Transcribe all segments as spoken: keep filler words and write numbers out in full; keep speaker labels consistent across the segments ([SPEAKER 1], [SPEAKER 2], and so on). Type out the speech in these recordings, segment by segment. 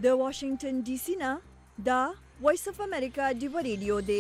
[SPEAKER 1] د واشنگټن ډي سي نه دا وایس اف امریکا دی ریډیو دی.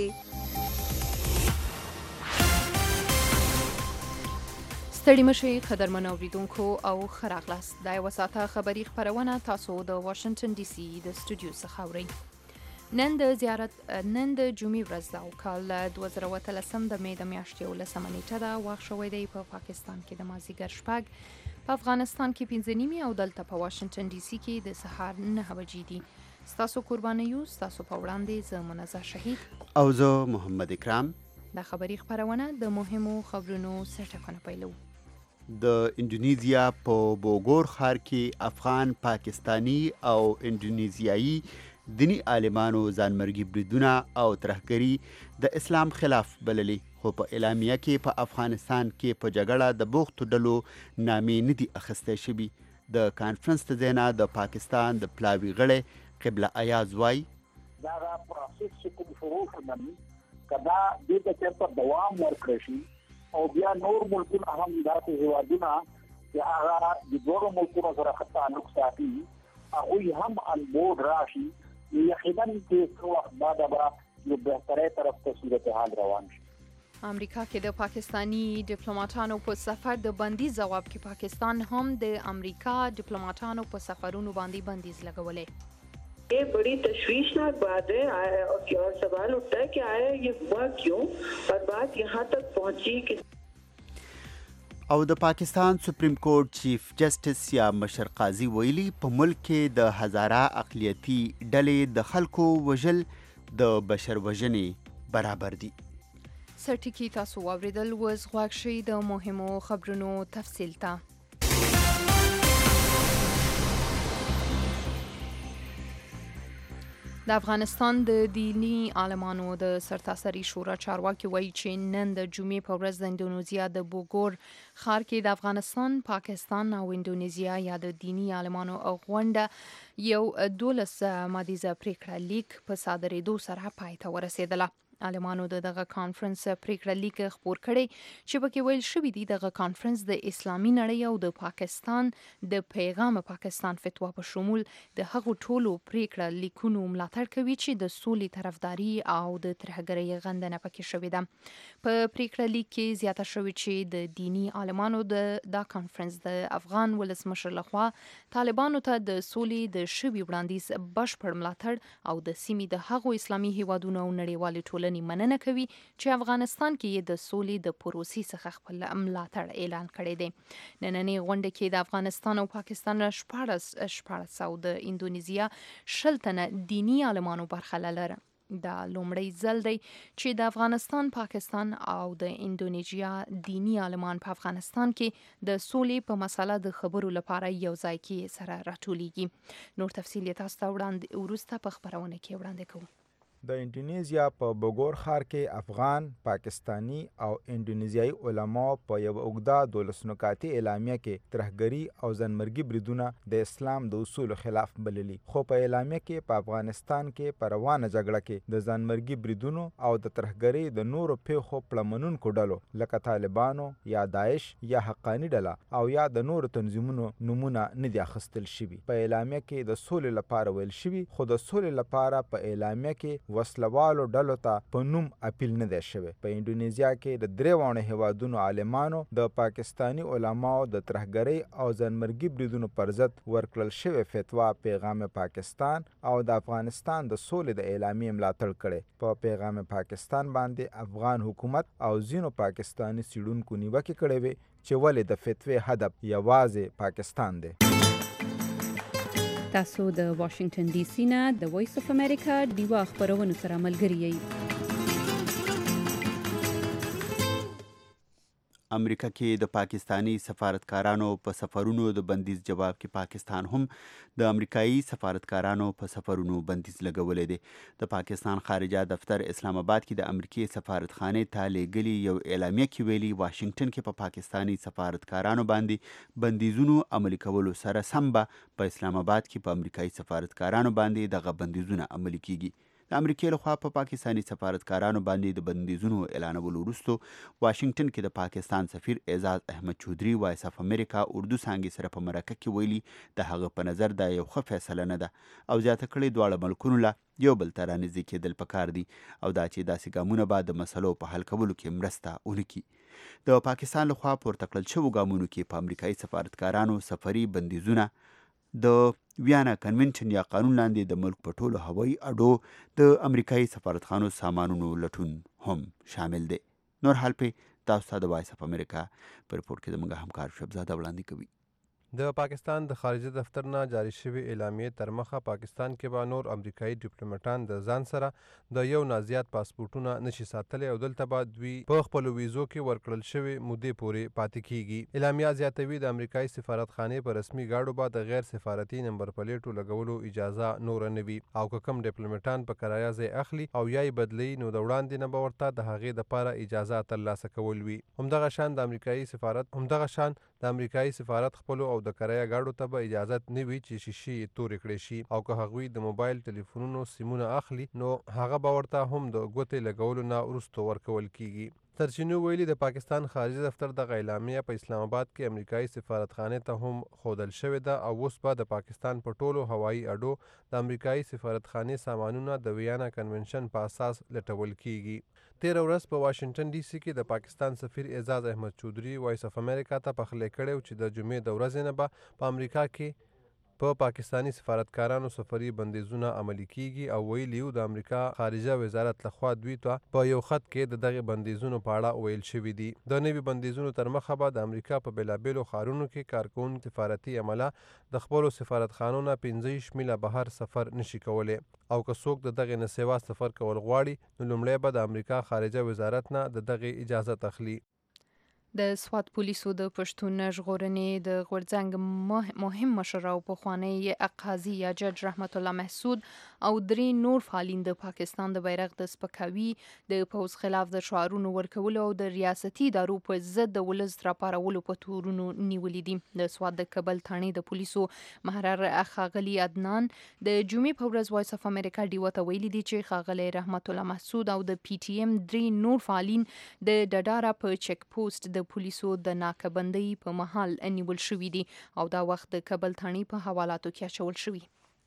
[SPEAKER 2] ستړي مشئ قدرمن اوریدونکو او ښه راغلاست. دا یوه ساعته خبري خپرونه تاسو د واشنګټن ډي سي د سټوډیو څخه اورئ. نن د زیارت نن د جمعې ورځ ده او کال دوه زره اووه اتلسم د مې د میاشتې یولسمه نیټه ده. وخت شوی دی په پاکستان کې د مازدیګر شپږ، په افغانستان کې پنځه نیمې او دلته په واشنګټن ډي سي کې د سهار نهه بجې دي. ستاسو قربانه یو، ستاسو په وړاندې زه منزه شهید
[SPEAKER 3] او زه محمد اکرام.
[SPEAKER 2] د خبري خپرونه د مهمو خبرونو سرټکونه پیلو.
[SPEAKER 3] د اندونیزیا په بوګور ښار کې افغان، پاکستانی او اندونیزیایي دینی عالمانو ځانمرګي بریدونه او ترهګري د اسلام خلاف بللي، خو په اعلامیه کې په افغانستان کې په جګړه د بوختو ډلو نامې نه دي اخیستی شوي. د کانفرنس ته ځای د پاکستان د پلاوي غړی قبله ایاز وایي
[SPEAKER 4] دا پروسس چې کوم شروع شوی که دا دې ته چېرته دوام ورکړی شي او بیا نور ملکونه هم داسې هېوادونه چې هغه د دواړو ملکونو سره ښه تعلق ساتي هغوی هم انبورډ راشي، یقینا چې څه وخت بعده به یو بهترۍ طرف ته صورتحال روان شي.
[SPEAKER 2] امریکا کې د پاکستانی ډیپلوماټانو په سفر د بندیز جواب کې پاکستان هم د امریکا ډیپلوماټانو په سفرونو باندې بندیز لګولې.
[SPEAKER 5] ये बड़ी तशवीशनाक बात है और सवाल उठता है कि आया ये हुआ क्यों और बात यहाँ तक पहुँची कि
[SPEAKER 3] او د پاکستان سپریم کورټ چیف جسټس یا مشر قاضي ویلي په ملک کې د هزاره اقلیتي ډلې د خلکو وژل د بشر وژنې برابر دي.
[SPEAKER 2] سرټکی تاسو واوریدل، وز غواړ شي د مهمو خبرونو تفصیل ته. د افغانستان د دینی عالمانو د سرتاسري شورا چارواکي وایي چې نن د جمعې په ورځ د اندونیزیا د بوګور ښار کې د افغانستان، پاکستان او اندونیزیا یا د دینی عالمانو غونډه یو دولس مادیزه پریکړه لیک په صادرېدو سره پای ته ورسېدله. عالمانو د دغه کانفرنس پریکړه لیک خپور کړی چې پکې ویل شوي دي دغه کانفرنس د اسلامي نړۍ او د پاکستان د پیغام پاکستان فتوا په شمول د هغو ټولو پریکړه لیکونو ملاتړ کوي چې د سولې طرفداري او د ترهګرۍ غندنه پکې شوې ده. په پریکړه لیک کې زیاته شوې چې د دینی عالمانو د دا کانفرنس د افغان ولسمشر لخوا طالبانو ته د سولې د شوي وړاندیز بشپړ ملاتړ او د سیمې د هغو اسلامي هیوادونو او نړیوالې ټولنې مننه کوي چې افغانستان کې یې د سولې د پروسې څخه خپل ملاتړ اعلان کړی دی. نننۍ غونډه کې د افغانستان او پاکستان شپاړس شپاړس او د اندونیزیا شل تنه دینی عالمانو برخه لرله. دا لومړی ځل دی چې د افغانستان، پاکستان او د اندونیزیا دینی عالمان په افغانستان کې د سولې په مسله د خبرو لپاره یو ځای کې سره راټولیږي. نور تفصیل یې تاسو ته وړاندې وروسته په خپرونه کې وړاندې کوو.
[SPEAKER 6] د اندونیزیا په بوګور ښار کې افغان، پاکستانی او اندونیزیایي علماو په یو اوږده دولس نکاتي اعلامیه کې ترهګري او ځانمرګي بریدونه د اسلام د اصولو خلاف بللي، خو په اعلامیه کې په افغانستان کې په روانه جګړه کې د ځانمرګي بریدونو او د ترهګرۍ د نورو پیښو پړمنونکو ډلو لکه طالبانو یا داعش یا حقاني ډله او یا د نورو تنظیمونو نومونه نه دي اخیستل شوي. په اعلامیه کې د سولې لپاره ویل شوي، خو د سولې لپاره په اعلامیه کې وسلوالو ډلو ته په نوم اپیل نه دی شوی. په اندونیزیا کې د درې واړو هیوادونو عالمانو د پاکستانی علماو د ترهګرۍ او ځانمرګي بریدونو پر ضد ورکړل شوی فتوا پیغام پاکستان او د افغانستان د سولې د اعلامیې ملاتړ کړی. په پیغام پاکستان باندې افغان حکومت او ځینو پاکستانی څیړونکو نیوکې کړې وې چې ولې د فتوی هدف یوازې پاکستان دی.
[SPEAKER 7] تاسو د واشنگټن ډي سي نه د وایس اف امریکا دیوا خبرونو سره ملګری یئ.
[SPEAKER 3] امریکا کې د پاکستانی سفارتکارانو په سفرونو د بندیز جواب کې پاکستان هم د امریکایي سفارتکارانو په سفرونو بندیز لګولی دی. د پاکستان خارجه دفتر اسلام آباد کې د امریکای سفارتخانې ته لیږلي یو اعلامیه کې ویلي واشنگټن کې په پاکستانی سفارتکارانو باندې بندیزونو عملي کولو سره سم به په اسلام آباد کې په امریکایي سفارتکارانو باندې دغه بندیزونه عملي کیږي. د امریکای لخوا په پا پاکستاني سفارتکارانو باندې د بندیزونو اعلانولو وروسته واشنگټن کې د پاکستان سفیر اعزاز احمد چودري وایس اف امریکا اردو څانګې سره په مرکه کې ویلي د هغه په نظر دا یو ښه فیصله نه ده او زیاته کړې دواړه ملکونو له یو بل ته رانږدې کېدل پکار دي او دا چې داسې ګامونه به د مسلو په حل کولو کې مرسته ونه کړي. د پاکستان لخوا پورته کړل شوو ګامونو کې په امریکایي سفارتکارانو سفري بندیزونه د ویانا کنونشن یا قانون لاندې د ملک په ټولو هوایي اډو د امریکایي سفارتخانو سامانونو لټون هم شامل دی. نور حال په تاسو ته د وایس اف امریکا په رپورټ کې د موږ همکار شبزاده وړاندې کوي.
[SPEAKER 8] د پاکستان د خارجه دفتر نه جاری شوی اعلامیې تر مخه پاکستان کې به نور امریکایي ډیپلوماټان د ځان سره د یو نه زیات پاسپورټونه نشي ساتلی او دلته به دوی په خپلو ویزو کې ورکړل شوي مودې پورې پاتې کیږي. اعلامیه زیاتوي د امریکایي سفارتخانې په رسمي ګاډو به د غیر سفارتي نمبر پلیټو لګولو اجازه نور نه وي او که کوم ډیپلوماټان په کرایه ځای اخلي او یا یې بدلوي نو د وړاندې نه به ورته د هغې دپاره اجازه ترلاسه کول وي. همدغه شان د امریکایي سفارت همدغه شان د امریکایي سفارت خپلو او د کرایه ګاډو ته به اجازت نه وي چې شیشې یې تورې کړې شي او که هغوی د موبایل ټلیفونونو سیمونه اخلي نو هغه به ورته هم د ګوتې لګولو نه وروسته ورکول کیږي. سرچینو ویلي د پاکستان خارجه دفتر دغه اعلامیه په اسلام آباد کې امریکایي سفارتخانې ته هم ښودل شوې ده او اوس به د پاکستان په ټولو هوایي اډو د امریکایي سفارتخانې سامانونه د ویانا کنونشن په اساس لټول کیږي. تیره ورځ په واشنگټن ډي سي کې د پاکستان سفیر اعزاز احمد چودري وایس اف امریکا ته پخلی کړی چې د جمعې د ورځې نه به په امریکا کې په پاکستاني سفارتکارانو سفري بندیزونه عملي کیږي او ویلي و د امریکا خارجه وزارت لخوا دوی ته په یو خط کې د دغه بندیزونو په اړه ویل شوي دي. د نوي بندیزونو تر مخه به د امریکا په بېلابېلو ښارونو کې کارکوونکي سفارتي عمله د خپلو سفارتخانو نه پنځه ویشت میله بهر سفر نشي کولی او که څوک د دغې نه سوا سفر کول غواړي نو لومړی به د امریکا خارجه وزارت نه د دغې اجازه اخلي.
[SPEAKER 2] د سوات پولیسو د پښتون ژغورنې د غورځنګ مهم مشر او پخوانی قاضي یا جج رحمت الله محسود او درې نور فعالین د پاکستان د بیرغ د سپکاوي د پوز خلاف د شعارونو ورکولو او د ریاستي ادارو په ضد د ولس راپارولو په تورونو نیولې دي. د سوات د کابل تھانې د پولیسو محرر ښاغلي عدنان د جمعې په ورځ وایس اف امریکا ډیو ته ویلي دي چې ښاغلي رحمت الله محسود او د پی ټی ایم درې نور فعالین د ډډاره په چک پوسټ د پولیسو د ناکبندۍ په مهال نیول شوي دي او دا وخت د کابل تھانې په حوالاتو کې اچول شوي.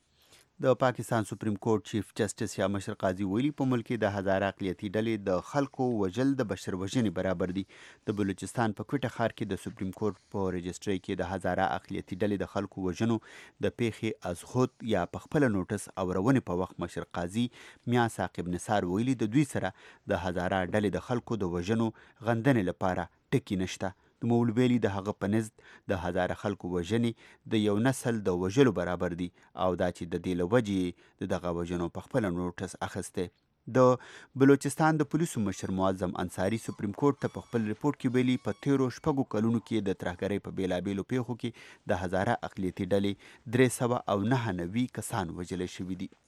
[SPEAKER 3] د پاکستان سپریم کورټ چیف جسټس یا مشر قاضي ویلي په ملک کې د هزاره اقلیتي ډلې د خلکو وژل د بشر وژنې برابر دي. د بلوچستان په کوټه ښار کې د سپریم کورټ په رجسټرۍ کې د هزاره اقلیتي ډلې د خلکو وژنو د پیښې از خود یا په خپل نوټس اورونې په وخت مشر قاضي میا ثاقب نثار ویلي د دوی سره د هزاره ډلې د خلکو د وژنو غندنې لپاره ټکی نشته. د مولویلی د هغه په نزد د هزاره خلکو وژنې د یو نسل د وژلو برابر دي او دا چې د دې له وجې د دغه وژنو په خپله نوټس اخیستی. د بلوچستان د پولیسو مشر معظم انصاري سپریم کورټ ته په خپل ریپورټ کې ویلي په تیرو شپږو کلونو کې د ترهګرۍ په بېلابېلو پیښو کې د هزاره اقلیتي ډلې درې سوه او نهه نوي کسان وژلی شوي دي.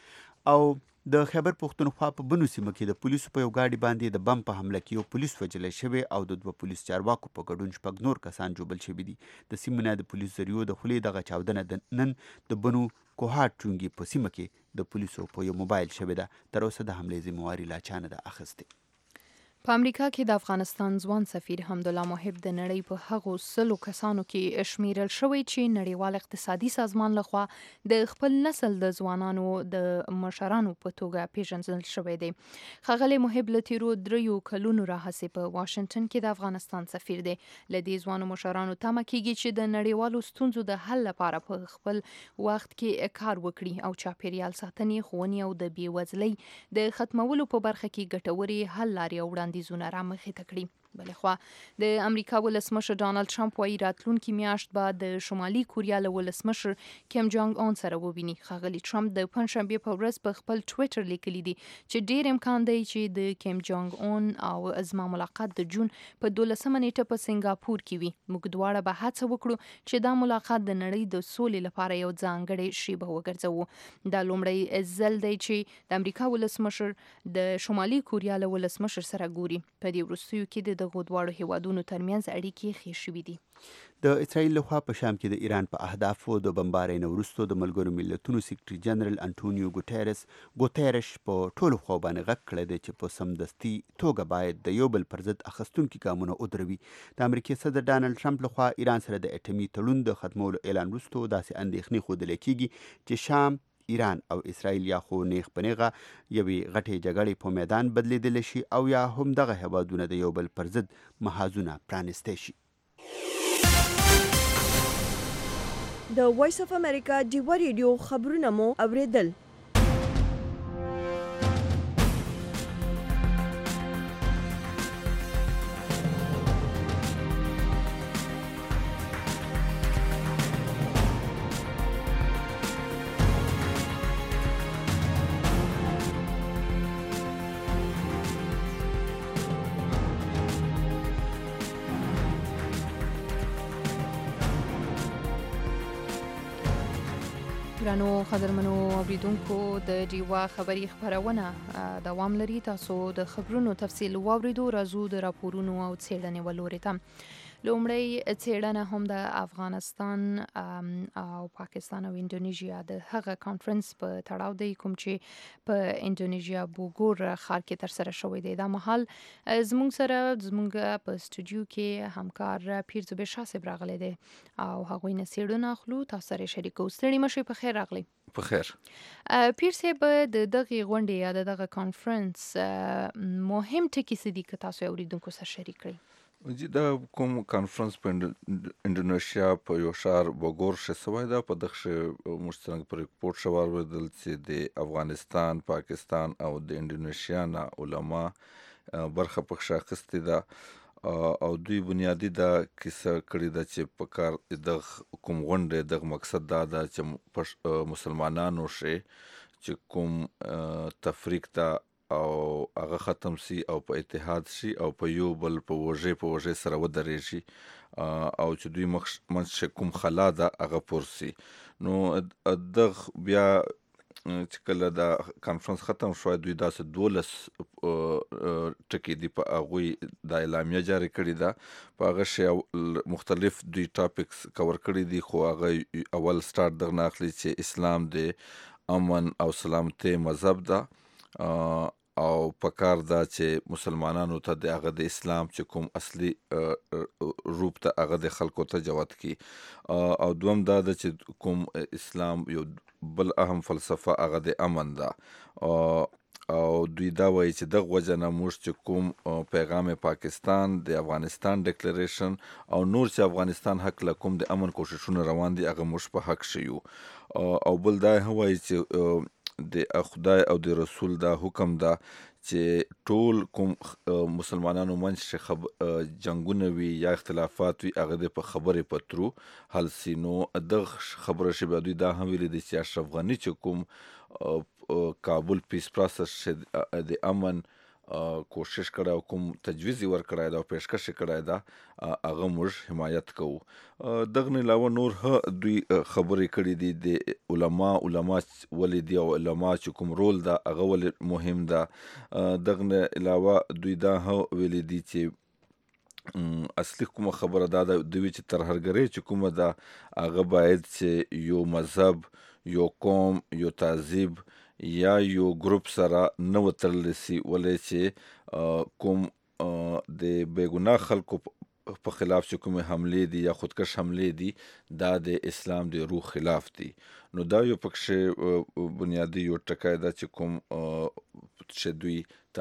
[SPEAKER 3] او د خیبر پښتونخوا په بنو سیمه کې د پولیسو په یو ګاډي باندې د بم په حمله کې یو پولیس وژلی شوی او د دوه پولیس چارواکو په ګډون شپږ نور کسان ژوبل شوي دي. د سیمې نه د پولیسو ذریعو د خولې دغه چاودنه د نن د بنو کوهاټ چونګي په سیمه کې د پولیسو په یو موبایل شوې ده. تر اوسه د حملې ذمهواري لا چا نه ده اخیستې.
[SPEAKER 2] په امریکا کې د افغانستان ځوان سفیر حمدالله محب د نړۍ په هغو سلو کسانو کې شمیرل شوی چې نړیوال اقتصادي سازمان لخوا د خپل نسل د ځوانانو د مشرانو په توګه پیژندل شوی دی. ښاغلی محب له تیرو دریو کلونو راهیسې په واشنګټن کې د افغانستان سفیر دی. له دې ځوانو مشرانو تمه کیږي چې د نړیوالو ستونزو د حل لپاره په خپل وخت کې کار وکړي او چاپیریال ساتنې، ښوونې او د بېوزلۍ د ختمولو په برخه کې ګټورې حل لارې او وړاندیزونه رامخې ته کړي. بلخوا د امریکا ولسمشر ډانلډ ټرمپ وايي راتلونکي میاشت به د شمالي کوریا له ولسمشر کیم جونګ اون سره وویني. ښاغلي ټرمپ د پنجشنبې په ورځ په خپل ټویټر لیکلي دي چې ډېر امکان دی چې د کیم جونګ اون او زما ملاقات د جون په دولسمه نیټه په سنګاپور کې وي. موږ دواړه به هڅه وکړو چې دا ملاقات د نړۍ د سولې لپاره یو ځانګړی شیبه وګرځوو. دا لومړی ځل دی چې د امریکا ولسمشر د شمالي کوریا له ولسمشر سره ګوري. په دې وروستیو کې د دغو دواړو هیوادونو ترمنځ اړیکې ښې شوې دي.
[SPEAKER 3] د اسرائیل لخوا په شام کې د ایران په اهدافو د بمبارۍ نه وروسته د ملګرو ملتونو سیکرټري جنرال انټونیو ګوتیرس ګوتیرش په ټولو خواو باندې غږ کړی دی چې په سمدستي توګه باید د یو بل پر ضد اخیستونکي ګامونه ودروي. د امریکې صدر ډانلډ ټرمپ لخوا ایران سره د اټومي تړون د ختمولو اعلان وروسته داسې اندېښنې ښودل کېږي چې شام، ایران او اسرائیل یا خو نیغ په نیغه یوې غټې جګړې په میدان بدلیدلی شي او یا هم دغه هیوادونه د یو بل پر ضد محاذونه پرانیستی شي.
[SPEAKER 1] د وایس اف امریکا ډیوا ریډیو خبرونه مو اوریدل.
[SPEAKER 2] ګرانو قدرمنو اوریدونکو د ډیوا خبري خبرونه دوام لري. تاسو د خبرونو تفصیل واوریدو. راځو د راپورونو او څېړنې ولوري ته. لومړی څېړنه هم د افغانستان او پاکستان او انډونیژیا د هغه کانفرنس په تړاو دی کوم چې په انډونیژیا بوګور ښار کې ترسره شوی دی. دا مهال زموږ سره زموږ په سټوډیو کې همکار پیرزو شاه صاحب راغلی دی او هغوی نه څېړنه اخلو. تاسو سره شریکو. ستړي مشئ. په خیر راغلی.
[SPEAKER 9] په خیر.
[SPEAKER 2] پیر صاحب د دغه غونډې یا د دغه کانفرنس مهم ټکي څه دي که تاسو اوریدونکو سره شریک کړئ؟
[SPEAKER 9] جی دا کوم کانفرنس په انډونیشیا په یو ښار بوګور ښه سوی ده. په دغه موږ څرنګه په ریپورټ ښه واورېدل چې د افغانستان، پاکستان او د انډونیشیا نه علما برخه پکښې اخیستې ده او دوی بنیادي دا کیسه کړې ده چې په کار دغه کوم غونډې دغه مقصد دا ده چې مسلمانانو شي چې کوم تفریق ته او هغه ختم سي او په اتحاد شي او په یو بل په وژې په وژې سره ودرېږي او چې دوی منځ کوم خلا ده هغه پور سي. نو دغه بیا چې کله دا کانفرنس ختم شوی دوی داسې دولس ټکي دي په هغوی دا اعلامیه جاري کړې ده. په هغه شی مختلف دوی ټاپکس کور کړي دي خو هغه اول سټارټ دغه نه اخلي چې اسلام د امن او سلامتۍ مذهب ده او پکار دا چې مسلمانانو ته د هغه د اسلام چې کوم اصلي روپ ته هغه د خلکو ته جوت کی او دوم دا ده چې کوم اسلام یو بل اهم فلسفه هغه د امن ده او دوی دا وایي چې دغه وجه نه موږ چې کوم پیغام پاکستان د افغانستان ډیکلریشن او نور چې افغانستان حق له کوم د امن کوششونه روان دي هغه موږ په حق شو او بل دا وایي چې د خدای او د رسول دا حکم ده چې ټول کوم مسلمانانو منځ جنگونه وي یا اختلافات وي هغه د په خبرې په ترو حل سي. نو دغه خبره شي بیا دوی دا هم ویلي دي چې اشرف غني چې کوم کابل پیس پروسس د امن کوشش کړی او کوم تجویز یې ورکړی ده او پیشکش یې کړی ده هغه موږ حمایت کوو. دغه نه علاوه نور دوی خبرې کړي دي د علما علما ولې دي او علما چې کوم رول ده هغه ولې مهم ده. دغه نه علاوه دوی دا ویلي دي چې اصلي کومه خبره دا ده دوی چې ترهګرۍ چې کومه ده هغه باید چې یو مذهب، یو قوم، یو تهذیب یا یو ګروپ سره نه وتړلی سي ولې چې کوم د بېګناه خلکو په خلاف چې کومې حملې دي یا خودکش حملې دي دا د اسلام د روح خلاف دي. نو دا یو پکښې بنیادي یو ټکی ده چې کوم چې دوی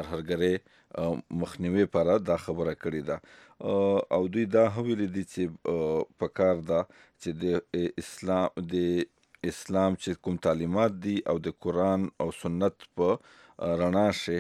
[SPEAKER 9] ترهګرۍ مخنیوي لپاره دا خبره کړې ده او دوی دا هم ویلي دي چې پکار ده چې د اسلام د اسلام چې کوم تعلیمات دي او د قرآن او سنت په رڼا شي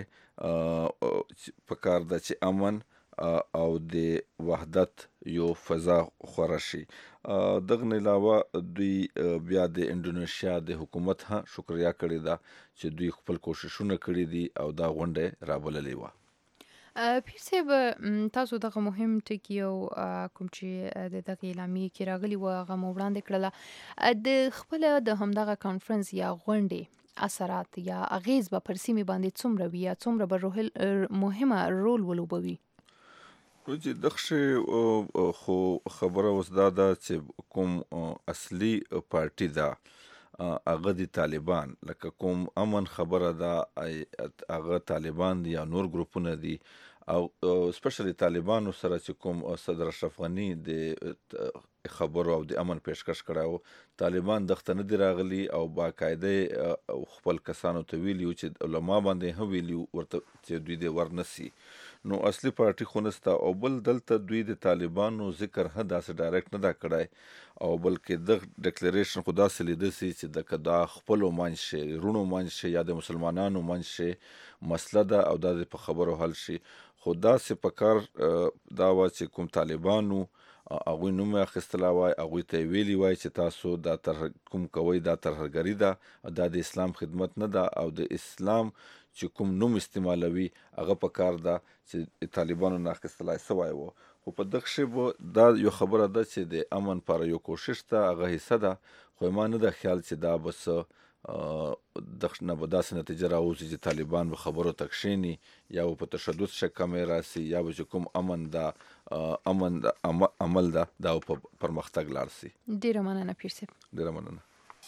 [SPEAKER 9] پکار ده چې امن او د وحدت یو فضا خوره شي. دغه نه علاوه دوی بیا د انډونیشیا د حکومت هم شکریا کړې ده چې دوی خپل کوششونه کړي دي او دا غونډه رابللې وه.
[SPEAKER 2] پیر صاحب تاسو دغه مهم ټکي او کوم چې د دغه اعلامیې کې راغلي وه هغه مو وړاندې کړله. د خپله د همدغه کانفرنس یا غونډې اثرات یا اغیز به پر سیمې باندې څومره وي یا څومره به مهمه رول ولوبوي؟
[SPEAKER 9] چې دغه خو خبره اوس دا ده چې کوم اصلي پارټي ده هغه د طالبان، لکه کوم امن خبره ده هغه طالبان دي یا نور ګروپونه دي، او سپیشلی طالبانو سره چې کوم صدر اشرف غنی د خبرو او د امن پیشکش کړی، طالبان دغه نه دي راغلي او باقاعده خپل کسانو ته ویلي چې علما باندې هم ویلي ورته چې دوی دې ورنسي. نو اصلي پارټي خو نسته، او بل دلته دوی د طالبانو ذکر هم داسې ډایرکټ نه دا کړی، او بلکې دغه ډکلیریشن خو داسې لیده سي چې د دا خپلو منځ شي، رونو منځ شي یا د مسلمانانو منځ شي مسله ده او دا د په خبرو حل شي. خو داسې په کار دا وه چې کوم طالبانو هغوی نوم یې اخیستلی وای، هغوی ته یې ویلي وای چې تاسو دا ترهر کوم کوئ دا ترهګري ده، دا د اسلام خدمت نه ده، او د اسلام چې کوم نوم استعمالوي هغه په کار ده چې طالبانو نه اخیستلی سوی و. خو په دغه شی به دا یو خبره ده چې د امن لپاره یو کوشش ده، هغه حصه ده، خو ما نه ده خیال چې دا به څه دغه نه به داسې نتیجه راوځي چې طالبان به خبرو ته کښېني یا به په تشدد شک کمی راسي یا به چې کوم امن ده امن ده عمل ده دا په پرمختګ لاړ سي.
[SPEAKER 2] ډېره مننه پیر صاحب.
[SPEAKER 9] ډېره مننه.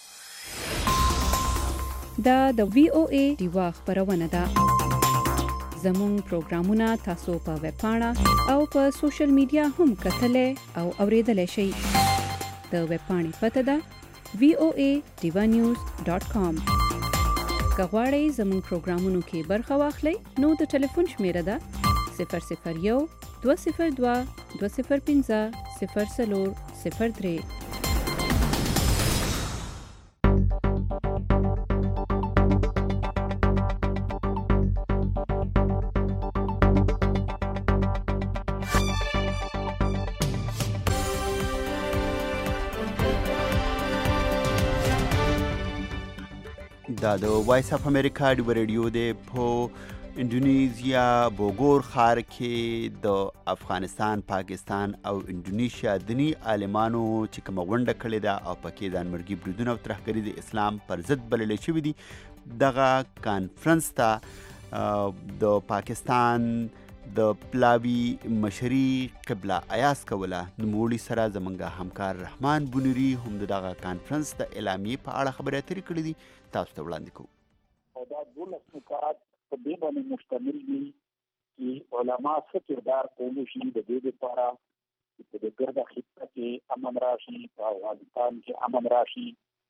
[SPEAKER 7] دا د وی او ای ډیوا خبرونه ده. زموږ پروګرامونه تاسو په ویب پاڼه او په سوشل میډیا هم کتلای او اوریدلای شئ. د ویب پاڼې پته ده وی او ای ډیوا نیوز ډاٹ کام. که غواړئ زموږ پروګرامونو کې برخه واخلئ نو د ټلیفون شمیره ده صفر صفر یو دوه صفر دوه دوه صفر پنځه صفر څلور صفر درې.
[SPEAKER 3] دا د وایس اف امریکا ډیو ریډیو دی. په انډونیزیا بوګور ښار کې د افغانستان، پاکستان او انډونیشیا دیني عالمانو چې کومه غونډه کړې ده او پکې ځانمرګي بریدونه او ترهګري د اسلام پر ضد بللی شوي دي، دغه کانفرنس ته د پاکستان د پلاوي مشري قبله ایاز کوله. نوموړي سره زمونږ همکار رحمان بونوري هم د دغه کانفرنس د اعلامیې په اړه خبرې اترې کړې دي، تاسو ته وړاندې کوو.
[SPEAKER 4] او دا دولس نکات په دې باندې مشتمل دي چې علما څه کردار کولی شي د دې لپاره چې د ګرده خطه کې امن راشي، په افغانستان کې امن راشي،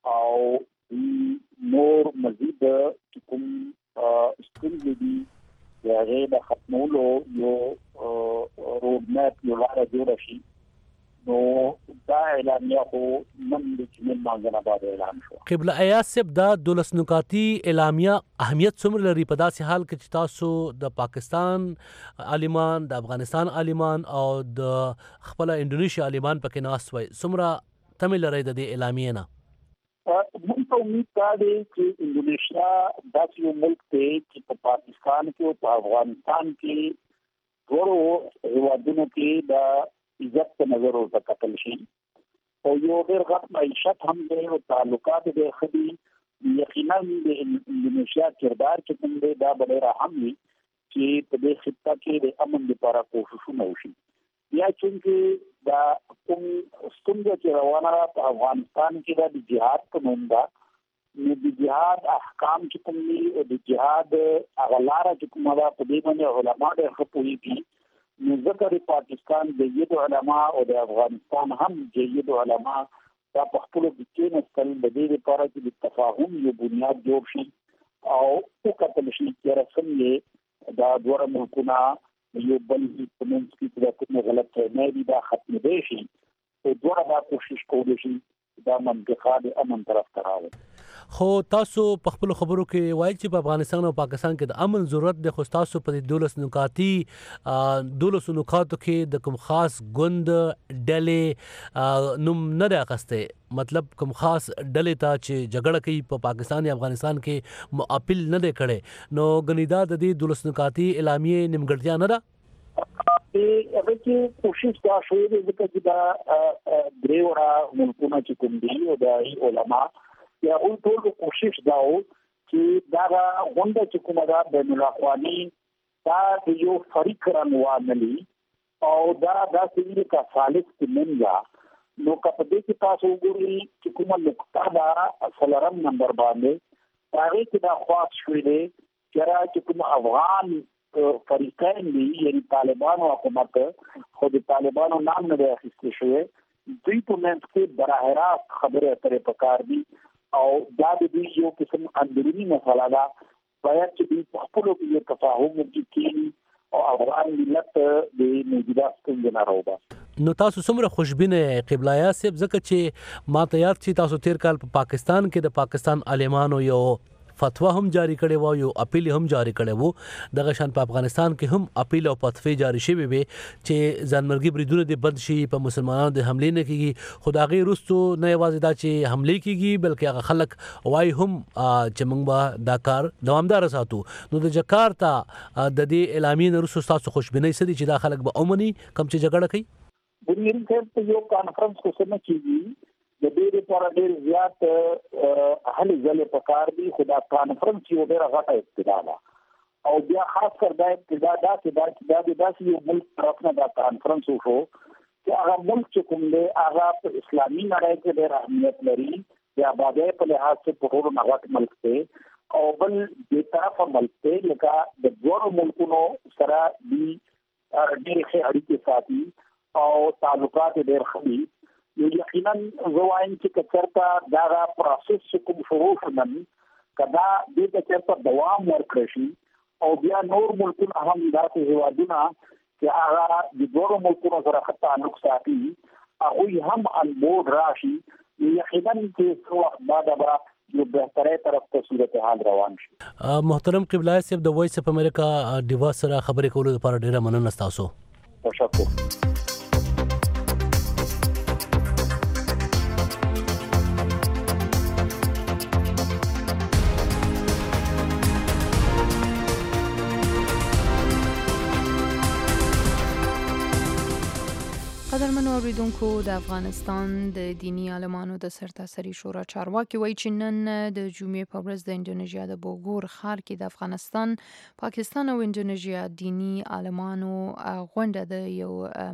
[SPEAKER 4] او نور مزید چې کوم ستونزې دي د هغې د ختمولو یو روډ میپ یو لاره جوړه شي. نو دا اعلامیه خو نن د جمعې لمانځه نه بعد اعلان شو.
[SPEAKER 10] قبله ایاز صاحب، دا دولس نکاتي اعلامیه اهمیت څومره لري په داسې حال کې چې تاسو د پاکستان عالمان، د افغانستان عالمان او د خپل انډونیشیا عالمان پکې ناست وای، څومره تمه لري د دې اعلامیې نه؟
[SPEAKER 4] موږ ته امید دا دی چې انډونیشیا داسې یو ملک دی چې په پاکستان کې او په افغانستان کې ټولو هېوادونو کې د عزت په نظر ورته کتل شي، او یو ډېر غټ معیشت هم دی او تعلقات ډېر ښه دي. یقینا د انډونیشیا کردار چې کوم دی دا به ډېر اهم وي چې په دې خطه کې د امن لپاره کوښښونه وشي. یا چونکې دا کوم ستونزه چې روانه ده په افغانستان کې دا د جهاد په نوم ده، نو د جهاد احکام چې کوم دي او د جهاد هغه لاره چې کومه ده په دې باندې علما ډېر ښه پوهېږي. نو ځکه د پاکستان جید علما او د افغانستان هم جید علما دا په خپلو کې کېناستل د دې لپاره چې د تفاهم یو بنیاد جوړ شي او وکتل شي چې څنګه دا دواړه ملکونه یو بل په منځ کې د کومې غلطۍ نه دا ختمېدی شي او دواړه دا کوشش کولی شي دا منطقه د امن طرف ته راوړي.
[SPEAKER 10] خو تاسو په خپل خبرو کې وایي چې په افغانستان او پاکستان کې د امن ضرورت دی، خو تاسو په دې دولس نکاتي دولس نکاتو کې د کوم خاص ګوند ډلې نوم نه دی اخیستی، مطلب کوم خاص ډلې ته چې جګړه کوي په پاکستان یا افغانستان کې اپیل نه دی کړی، نو ګنې دا د دې دولس نکاتي اعلامیې نیمګړتیا نه ده؟
[SPEAKER 4] هغه کې کوشش دا شوې ده ځکه چې دا درې وړه ملکونه چې کوم دي او د علما یا اون ټول کوشش دا و چې دا غونډه چې کومه ده بین الاقوامي دا د یو فریق رانوانلي او دا داسې وي که ثالث کې منځه نو که په دې کې تاسو وګورئ چې کومه نقطه ده څلورم نمبر باندې هغې کې دا خواص شوی دی چې را چې کوم افغان فریقین دي یعنی طالبانو حکومت خو د طالبانو نام نه دی اخیستل شوی دوی په منځ کې براہ راست خبرې اترې پکار دي او دا د دوی یو قسم اندروني مسله ده باید چې دوی په خپلو کې یو تفاهم وکړي او افغان ملت د موجوده ستونزې نه راوباسي.
[SPEAKER 10] نو تاسو څومره خوشبینه قبلایا صاحب ځکه چې ما ته یاد چې تاسو تیر کال په پا پاکستان کې د پاکستان عالمانو یو فتوا هم جاری کړي وو یو اپیل هم جاری کړي وو دغه شان په افغانستان کې هم اپیل او فتوی جاری شوی وي چې ځانمرګي بریدونه د بند شي په مسلمانانو د حمله نه کیږي خدایي رستو نه یوازې دا چې حمله کیږي بلکې هغه خلک وای هم چې موږ به دا کار دوامدار ساتو. نو د جکارتا د دې اعلامیه رسو تاسو خوشبینۍ سدي چې دا خلک به اومني کم چې جګړه کوي
[SPEAKER 4] بنیری صاحب ته یو کانفرنس کو سم کیږي د ډېر پر ډېر زیات هلې ځلې پکار دي خدا کانفرنس یو ډېر غټه ابتدا ده او بیا خاص کر دا ابتدا دا چې دا چې دا د داسې یو ملک طرف نه دا کانفرنس وشو چې هغه ملک چې کوم دی هغه په اسلامي نړۍ کې ډېر اهمیت لري د آبادۍ په لحاظ څخه په ټولو نه غټ ملک دی او بل دې طرفه ملک دی لکه د دوه ملکونو سره دی ډېر ښه اړیکې ساتي او تعلقات ډېر ښه دي. یو یقینا زه وایم چې که چېرته دغه پروسس چې کوم شروع شو نن که دا دې ته چېرته دوام ورکړی شي او بیا نور ملکونه هم داسې هېوادونه چې هغه د دواړو ملکونو سره ښه تعلق ساتي هغوی هم انبورډ راشي نو یقینا چې څه وخت بعده به یو بهترۍ طرف ته صورتحال روان شي.
[SPEAKER 10] محترم قبلای صاحب د وایس اف امریکا ډیوا سره خبرې کولو لپاره ډېره مننه ستاسو.
[SPEAKER 4] تشکر.
[SPEAKER 2] قدرمنو اوریدونکو د افغانستان د دینی عالمانو د سرتاسري شورا چارواکي وایي چې نن د جمعې په ورځ د انډونیزیا د بوګور ښار کې د افغانستان پاکستان او انډونیزیا دینی عالمانو غونډه د یو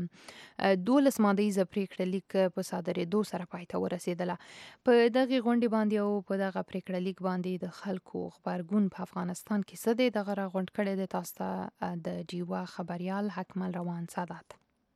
[SPEAKER 2] دولس ماده پریکړه لیک په صادرېدو سره پای ته ورسېدله. په دغه غونډې باندې او په دغه پریکړه لیک باندې د خلکو خبرګون په افغانستان کې څه دی دغه راغونډ کړی د تاسو ته د ډیوا خبريال حکمل روان سادات.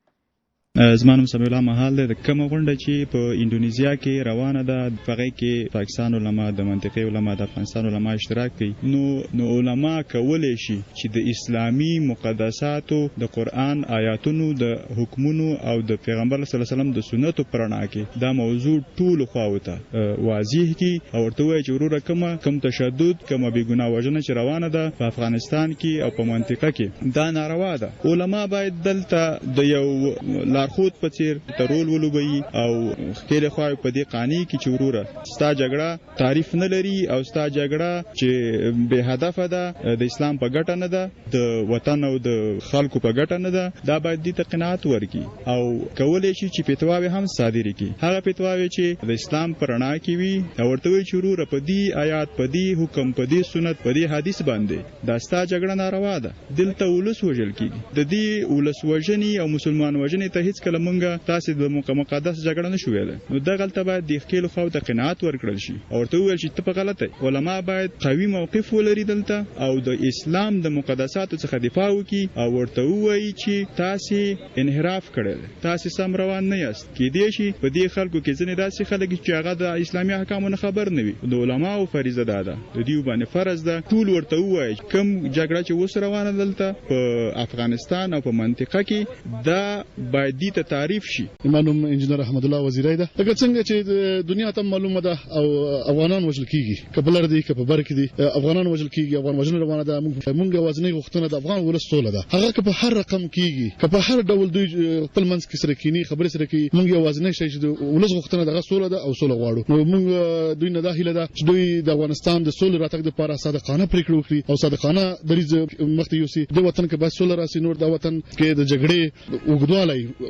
[SPEAKER 11] زما نوم سمیع الله محال دی. د کومه غونډه چې په انډونیزیا کې روانه ده په هغې کې پاکستان علما د منطقې علما د افغانستان علما اشتراک کوي نو نو علما کولی شي چې د اسلامي مقدساتو د قرآن آیاتونو د حکمونو او د پیغمبر صلی الله علیه وسلم د سنتو په رڼا کې دا موضوع ټولو خواو ته واضح کړي او ورته ووایي چې وروره کومه کم تشدد کومه بېګناه وژنه چې روانه ده په افغانستان کې او په منطقه کې دا ناروا ده. علما باید دلته د یو لارښود په څیر ترول ولوبوي او خېله خو په دې قانې کې چې وروره ستا جګړه تعریف نه لري او ستا جګړه چې به هدف ده د اسلام په ګټه نه ده د وطن او د خلکو په ګټه نه ده دا باید دې ته قناعت ورکړي او کولی شي چې فتواوې هم صادرې کړي هغه فتواوې چې د اسلام په رڼا کې وي او ورته وایي چې وروره په دې آیات په دې حکم په دې سنت په دې حدیث باندې دا ستا جګړه ناروا ده دلته ولس وژل کېږي د دې ولس وژنې او مسلمان وژنې ته هیڅ کله مونږ تاسې د مقدس جګړه نشو ویلی نو دغلته باید د ښکېلو خواو ته قناعت ورکړل شي او ورته وویل چې ته په غلطه یې. علما باید قوي موقف ولري دلته او د اسلام د مقدساتو څخه دفاع وکړي او ورته ووایي چې تاسې انحراف کړی دی تاسې سم روان نه یاست. کیدای شي په دې خلکو کې ځینې داسې خلک چې هغه د اسلامي احکامو نه خبر نه وي د علماو فریضه دا ده د دوی باندې فرض ده ټول ورته ووایي کوم جګړه چې اوس روانه دلته په افغانستان او په منطقه کې دا باید دې ته تعریف شي.
[SPEAKER 12] منم انجنیر احمد الله وزیرای ده لکه څنګه چې دنیا ته معلومه ده او افغانان وژل کیږي کبلر دي کپ بر کې دي افغانان وژل کیږي افغان وژنه روانه ده مونږ وازنې غوښتنه د افغان ولس ټوله ده هغه که په هر رقم کیږي که په هر ډول دوی خپل منځ کې سره کینی خبرې سره کوي مونږ یو وازنې شي چې ولس غوښتنه دغه سوله ده او سوله غواړو نو مونږ دوی نه داخله ده چې دوی د افغانستان د سولې راتګ لپاره صادقانه پریکړه وکړي او صادقانه دریځ مخته یوسي د وطن کې بس سوله راسي نور د وطن کې د جګړې وګدوالی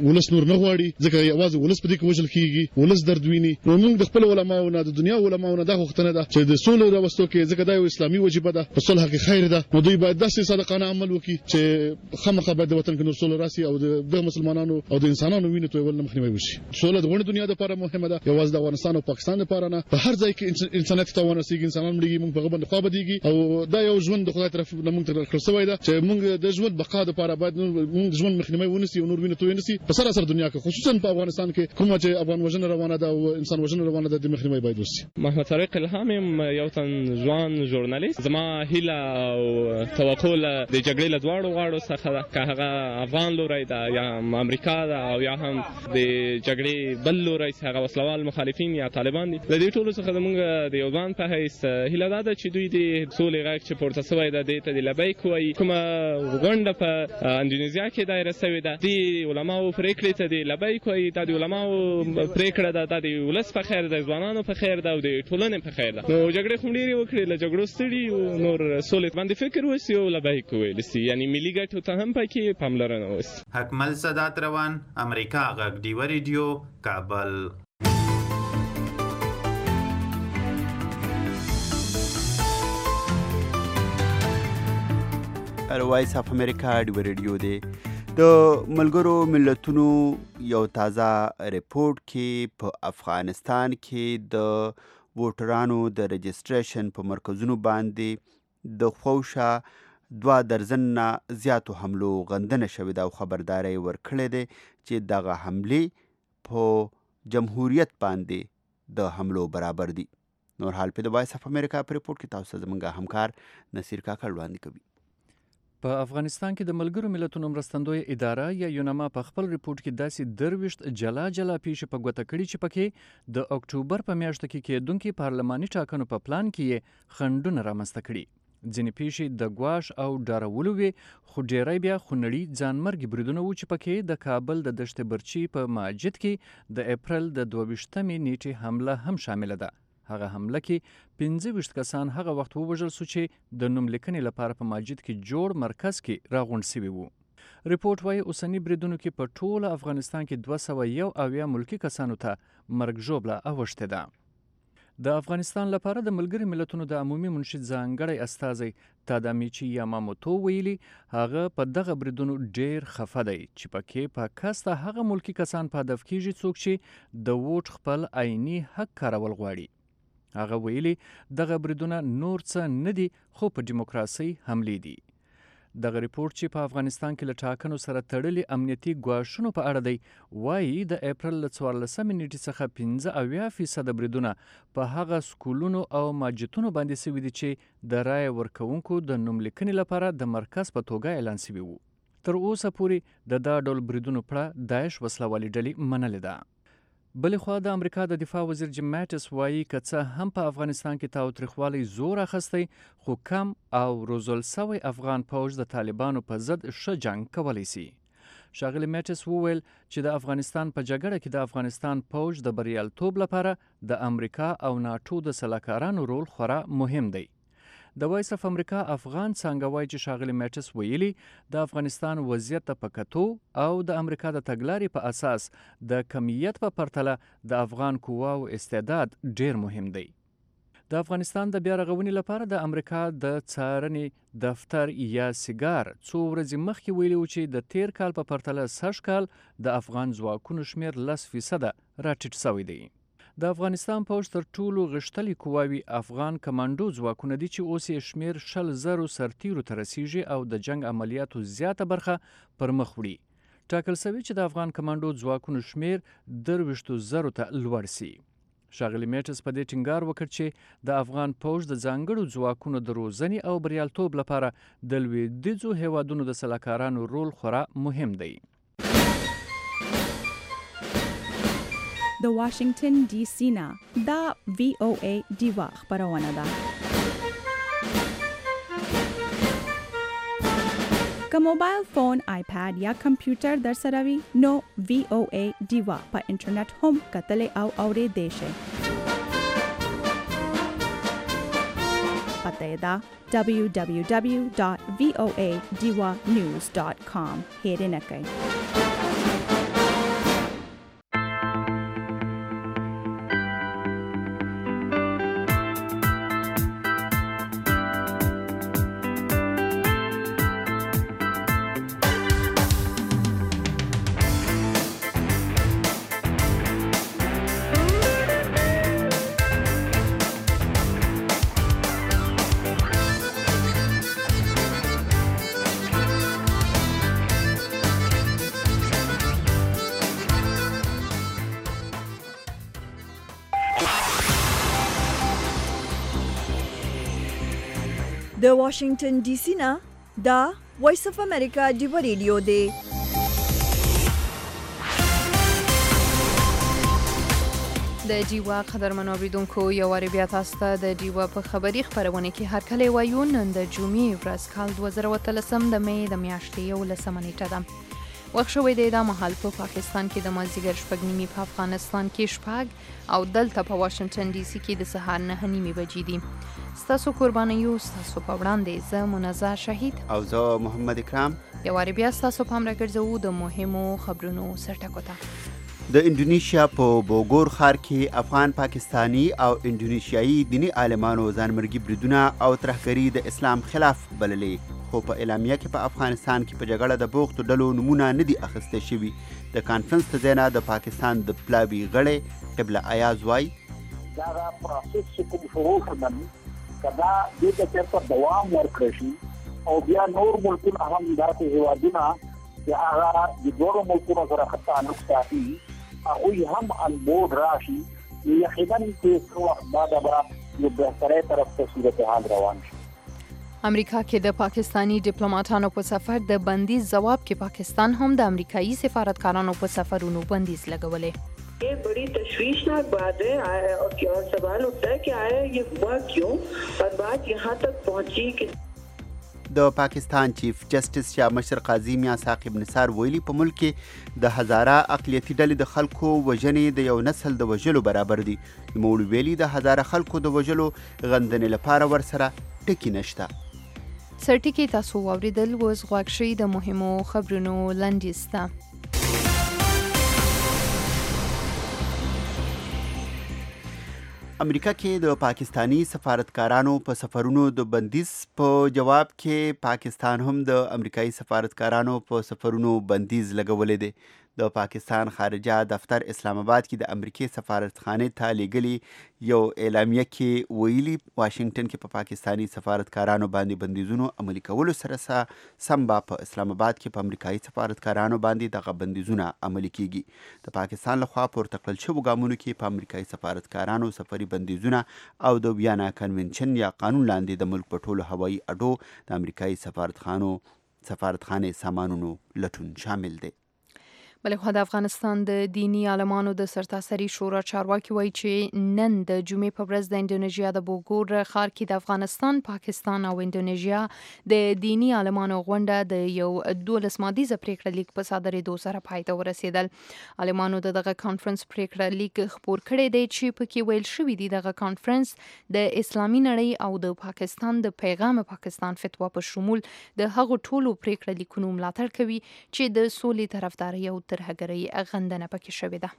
[SPEAKER 12] ولس نور نه غواړي ځکه یوازې ولس په دې کې وژل کیږي ولس درد ویني نو موږ د خپل علماو نه د دنیا علماو نه دا غوښتنه ده چې د سولې راوستو کې ځکه دا یو اسلامي وجیبه ده په صلح کې خیر ده نو دوی باید داسې صادقانه عمل وکړي چې خامخا باید د وطن کې نور سوله راسي او د مسلمانانو او د انسانانو وینې تویول نه مخنیوي وشي سوله د غونډې دنیا لپاره مهمه ده یوازې د افغانستان او پاکستان لپاره نه په هر ځای کې انسانیت ته ونه رسیږي انسانان مړيږي موږ په غوښبند خو بدیږي او دا یو ژوند د خدای طرف نه موږ ته خرڅوي ده چې موږ د ژوند بقا لپاره باید موږ ژوند مخنیوي ونیسي او نور وینې توی نسی په سره سره دنیا کې خصوصا په افغانستان کې کومه چې افغان وژنه روانه ده او انسان وژنه روانه ده د مخنیوي باید وشي
[SPEAKER 13] محمد طارق الهام یو تن ځوان ژورنالیست زما هیله او توقع د جګړې له دواړو غاړو څخه ده که هغه افغان لوري ده یا امریکا ده او یا هم د جګړې بل لوري هغه وسلوال مخالفین یا طالبان دي د دې ټولو څخه زموږ د یو ځوان په حیث هیله ده چې دوی د سولې غږ چې پورته شوی ده دې ته د لبیک وایي کومه غونډه په اندونیزیا کې دایره شوې ده د علماو پرېکړې ته د لبیک وایي دا د علماو پرېکړه ده دا د ولس په خیر ده ځوانانو په خیر ده او د ټولنې په خیر ده نو جګړې خو ډېرې وکړې له جګړو ستړي او نور سولې باندې فکر وشي او لبیک وویل شي یعنی ملي ګټو ته هم پکې پاملرنه وشي
[SPEAKER 14] حکمل سادات روان امریکا غږ ډیوه ریډیو کابل
[SPEAKER 3] وایس اف امریکا ډیوه ریډیو دی د ملګرو ملتونو یو تازه ریپورت کې په افغانستان کې د ووټرانو د رجسټریشن په مرکزونو باندې د خوښه دوه درزن نه زیاتو حملو غندنه شوې ده او خبرداری ورکړې ده چې دغه حملې په جمهوریت باندې د حملو برابر دي نور حال په د وایس اف امریکا په ریپورت کې تاسو زمونږ همکار نصیر کاکړ وړاندې کوي
[SPEAKER 15] په افغانستان کې د ملګرو ملتونو مرستندوی اداره یا یونما په خپل ریپورت کې داسې درويشت جلا جلا پیښې په ګوته کړي چې پکې د اکتوبر په میاشت کې کېدونکو پارلماني ټاکنو په پلان کې خندونه رامنځته کړي ځینې پیښې د ګواښ او ډارولو وي خو ډیری بیا خونړي ځانمرګي بریدونه و چې پکې د کابل د دشت برچی په ماجد کې د اپریل د دوه ویشتمې نیټې حمله هم شامل ده هغه حمله کې پنځه ویشت کسان هغه وخت ووژل شو چې د نوم لیکنې لپاره په ماجد کې جوړ مرکز کې راغونډ شوي وو ریپورت وايي اوسنی بریدونو کې په ټوله افغانستان کې دوه سوه یو اویا ملکي کسانو ته مرګ ژوبله اوښتې ده د افغانستان لپاره د ملګري ملتونو د عمومي منشي ځانګړی استازی تادامیچی یاماموتو ویلي هغه په دغه بریدونو ډیر خفه دی چې پکې په کاسته هغه ملکي کسان په هدف کېږي څوک چې د ووټ خپل عیني حق کارول غواړي هغه ویلي دغه بریدونه نور څه نه دي خو په دیموکراسي حملې دي دغه ریپورت چې په افغانستان کې له ټاکنو سره تړلي امنیتي ګواښونو په اړه دی وایي د اپریل له څوارلسمې نیټې څخه پنځه اویا فیصده بریدونه په هغه سکولونو او مسجدونو باندې شوي دي چې د رایې ورکوونکو د نوم لیکنې لپاره د مرکز په توګه اعلان شوي وو تر اوسه پورې د دا ډول بریدونو پړه داعش وسلوالې ډلې منلې ده بلې خوا د امریکا د دفاع وزیر جیم ماټس وایي که څه هم په افغانستان کې تاوتریخوالی زور اخیستی خو کم او روزل سوی افغان پوځ د طالبانو په ضد ښه جنګ کولی سي ښاغلي ماټس وویل چې د افغانستان په جګړه کې د افغانستان پوځ د بریالیتوب لپاره د امریکا او ناټو د سلاکارانو رول خورا مهم دی د وایس اف امریکا افغان څنګه وایي چې ښاغلي ماټس ویلي د افغانستان وضعیت ته په کتو او د امریکا د تګلارې په اساس د کمیت په پرتله د افغان قواو استعداد ډیر مهم دی د افغانستان د بیا رغونې لپاره د امریکا د څارنې دفتر یا سیګار څو ورځې مخکې ویلي و چې د تیر کال په پرتله سږ کال د افغان ځواکونو شمیر لس فیصده راټیټ شوی دی د افغانستان پوځ تر ټولو غښتلې قواوې افغان کمانډو ځواکونه دي چې اوس یې شمیر شل زرو سرتیرو ته رسیږي او د جنگ عملیاتو زیاته برخه پر مخ وړي ټاکل شوي چې د افغان کمانډو ځواکونو شمیر درویشتو زرو ته لوړ سي ښاغلي میټس په دې ټینګار وکړ چې د افغان پوځ د ځانګړو ځواکونو د روزنې او بریالیتوب لپاره د لویدیځو هیوادونو د سلاکارانو رول خورا مهم دی
[SPEAKER 7] د واشنگټن ډي سي نه دا وی او ای ډیوا خبرونه ده که موبایل فون آیپاد یا کمپیوټر در سره وي نو وی او ای ډیوا په انټرنیټ هم کتلې او اورېدای شئ پته ده دبلیو دبلیو دبلیو ډاټ وی او ای ډیوا نیوز ډاټ کام هیرینه کوي
[SPEAKER 1] د واشنگټن ډي سي نه دا وایس اف امریکا ډیو ریډیو دی.
[SPEAKER 2] د ډیوا قدرمنو اوریدونکو یو واری بیا تاسو ته د ډیوا په خبري خبرونه کې هر کله وایو نن د جمعې ورځ کال دوه زره اتلسم د مې د میاشتې یولسمه نیټه ده. وخت شوی دی د مهال په پاکستان کې د مازدیګر شپږ نیمې، په افغانستان کې شپږ او دلته په واشنگټن ډي سي کې د سهار نهه نیمې بجې دي. ستاسو قربانیو ستاسو په وړاندې زه منزه شهید
[SPEAKER 3] او زه محمد اکرام
[SPEAKER 2] یو واری بیا ستاسو په امر ګرځو د مهمو خبرونو سرټکو ته.
[SPEAKER 3] د انډونیشیا په بوګور ښار کې افغان پاکستانی او انډونیشیایي دینی عالمانو ځانمرګي بریدونه او ترهګري د اسلام خلاف بللې، خو په اعلامیه کې په افغانستان کې په جګړه د بوختو ډلو نمونه نه دي اخیستل شوي. د کانفرنس ته ځای نه د پاکستان د پلاوي غړی قبله ایاز وایي
[SPEAKER 4] دا دا پروسس چې کوم شروع کړم کدا دې ته چېرته دوام ورکړي شي او بیا نور ملکونه هم داسې هېوادونه چې هغه د دوه ملکونو سره ښه تعلق ساتي هغوی هم ان بورډ راشي، یقینا چې څه وخت بعد به یو بهترۍ طرف ته صورتحال روان شي.
[SPEAKER 2] امریکا کې د پاکستانی ډیپلوماټانو په سفر د بندیز ځواب کې پاکستان هم د امریکایي سفارتکارانو په سفرونو بندیز لګولې.
[SPEAKER 5] ये बड़ी तशवीशनाक बात है और सवाल उठता है कि आया ये हुआ क्यों और बात यहाँ तक पहुँची कि
[SPEAKER 3] د پاکستان چیف جسټس یا مشر قاضي میاں ثاقب نثار ویلي په ملک کې د هزاره اقلیتي ډلې د خلکو وژنې د یو نسل د وژلو برابر دي. نوموړي ویلي د هزاره خلکو د وژلو غندنې لپاره ورسره ټکي نشته.
[SPEAKER 2] سرټکی تاسو واوریدل وز غوښ شي د مهمو خبرونو لنډیز ته.
[SPEAKER 3] امریکا کې د پاکستانی سفارتکارانو په سفرونو د بندیز په جواب کې پاکستان هم د امریکایي سفارتکارانو په سفرونو بندیز لګولې دی. د پاکستان خارجه دفتر اسلام آباد کې د امریکای سفارتخانې ته لیږلي یو اعلامیه کې ویلي واشنگټن کې په پا پاکستانی سفارتکارانو باندې بندیزونو عملي کولو سره سم به په اسلام آباد کې په امریکایي سفارتکارانو باندې دغه بندیزونه عملي کیږي. د پاکستان لخوا پورته کړل شوو ګامونو کې په امریکایي سفارتکارانو سفري بندیزونه او د ویانا کنونشن یا قانون لاندې د ملک په ټولو هوایي اډو د امریکایي سفارتخانو سفارتخانې سامانونو لټون شامل دی.
[SPEAKER 2] بلخوا د افغانستان د دینی عالمانو د سرتاسري شورا چارواکي وایي چې نن د جمعې په ورځ د انډونیزیا د بوګور ښار کې د افغانستان، پاکستان او انډونیزیا د دینی عالمانو غونډه د یو دولس مادیزه پریکړه لیک په صادرېدو سره پای ته ورسېدل. عالمانو د دغه کانفرنس پریکړه لیک خپور کړی دی چې پکې ویل شوي دي دغه کانفرنس د اسلامي نړۍ او د پاکستان د پیغام پاکستان فتوا په شمول د هغو ټولو پریکړه لیکونو ملاتړ کوي چې د سولې طرفداري او ترهګرۍ غندنه پکې شوې ده.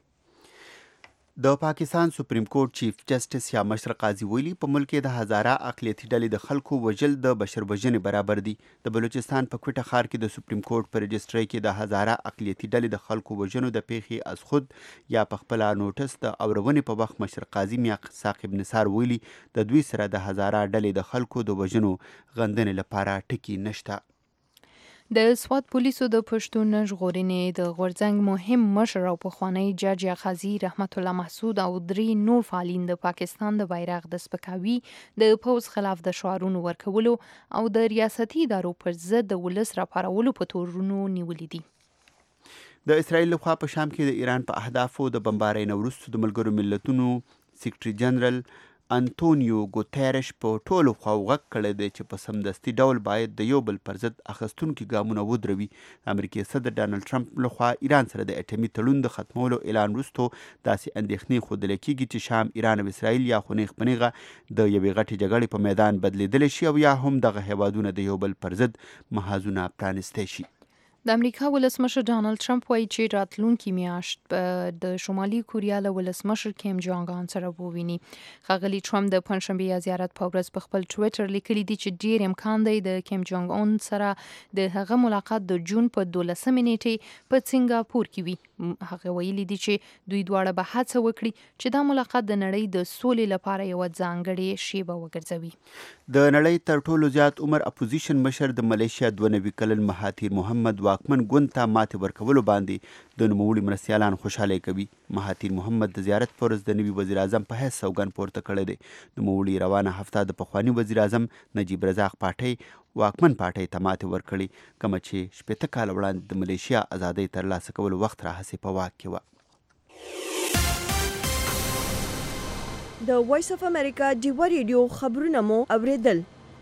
[SPEAKER 3] د پاکستان سپریم کورټ چیف جسټس یا مشر قاضي ویلي په ملک کې د هزاره اقلیتي ډلې د خلکو وژل د بشر وژنې برابر دي. د بلوچستان په کوټه ښار کې د سپریم کورټ په رجسټرۍ کې د هزاره اقلیتي ډلې د خلکو وژنو د پیښې از خود یا په خپل نوټس د اورونې په وخت مشر قاضي میاں ثاقب نثار ویلي د دوی سره د هزاره ډلې د خلکو د وژنو غندنې لپاره ټکي نشته.
[SPEAKER 2] د سوات پولیسو د پښتون ژغورنې د غورځنګ مهم مشر او پخوانی جج یا قاضي رحمت الله محسود او درې نور فعالین د پاکستان د بیرغ د سپکاوي د پوز خلاف د شعارونو ورکولو او د ریاستي ادارو پر ضد د ولس راپارولو په تورونو نیولې دي.
[SPEAKER 3] د اسرائیل لخوا په شام کې د ایران په اهدافو د بمبارۍ نه وروسته د ملګرو ملتونو سیکرټري جنرال انټونیو ګوتيرش په ټولو خواو غږ کړی دی چې په سمدستي ډول باید د یو بل پر ضد اخیستونکي ګامونه ودروي. امریکایي صدر ډانلډ ټرمپ لخوا ایران سره د اټومي تړون د ختمولو اعلان وروسته داسې اندېښنې ښودل کېږي چې شام، ایران او اسرائیل یا خو نیغ په نیغه د یوې غټې جګړې په میدان بدلیدلی شي او یا هم دغه هیوادونه د یو بل پر ضد محاذونه پرانیستی شي.
[SPEAKER 2] د امریکا ولسمشر ډانلډ ټرمپ وایي چې راتلونکي میاشت د شمالي کوریا له ولسمشر کیم جونګ ان سره وویني. ښاغلي ټرمپ د پنځشنبې یا زیارت په ورځ په خپل ټویټر لیکلي دي چې ډیر امکان دی د کیم جونګ ان سره د هغه ملاقات د جون په دولسمې نیټې په سنګاپور کې وي. هغه ویلي دي چې دوی دواړه به هڅه وکړي چې دا ملاقات د نړۍ د سولې لپاره یو ځانګړې شیبه وګرځوي.
[SPEAKER 3] د نړۍ تر ټولو زیات عمر اپوزیشن مشر د ملیشیا دوه نوي کلن مهاتیر محمد واکمن ګوند ته ماتې ورکولو باندې د نوموړي مرستیالان خوشحالي کوي. مهاتیر محمد د زیارت پر ورځ د نوي وزیر اعظم په حیث سوګند پورته کړی دی. نوموړي روانه هفته د پخواني وزیر اعظم نجیب رزاق پاټۍ واکمن پاټۍ ته ماتې ورکړې، کومه چې شپېته کاله وړاندې د ملیشیا ازادۍ ترلاسه کولو وخت راهیسې په واک کې وه.
[SPEAKER 1] د وایس اف امریکا ډیوه ریډیو خبرونه مو اوریدل.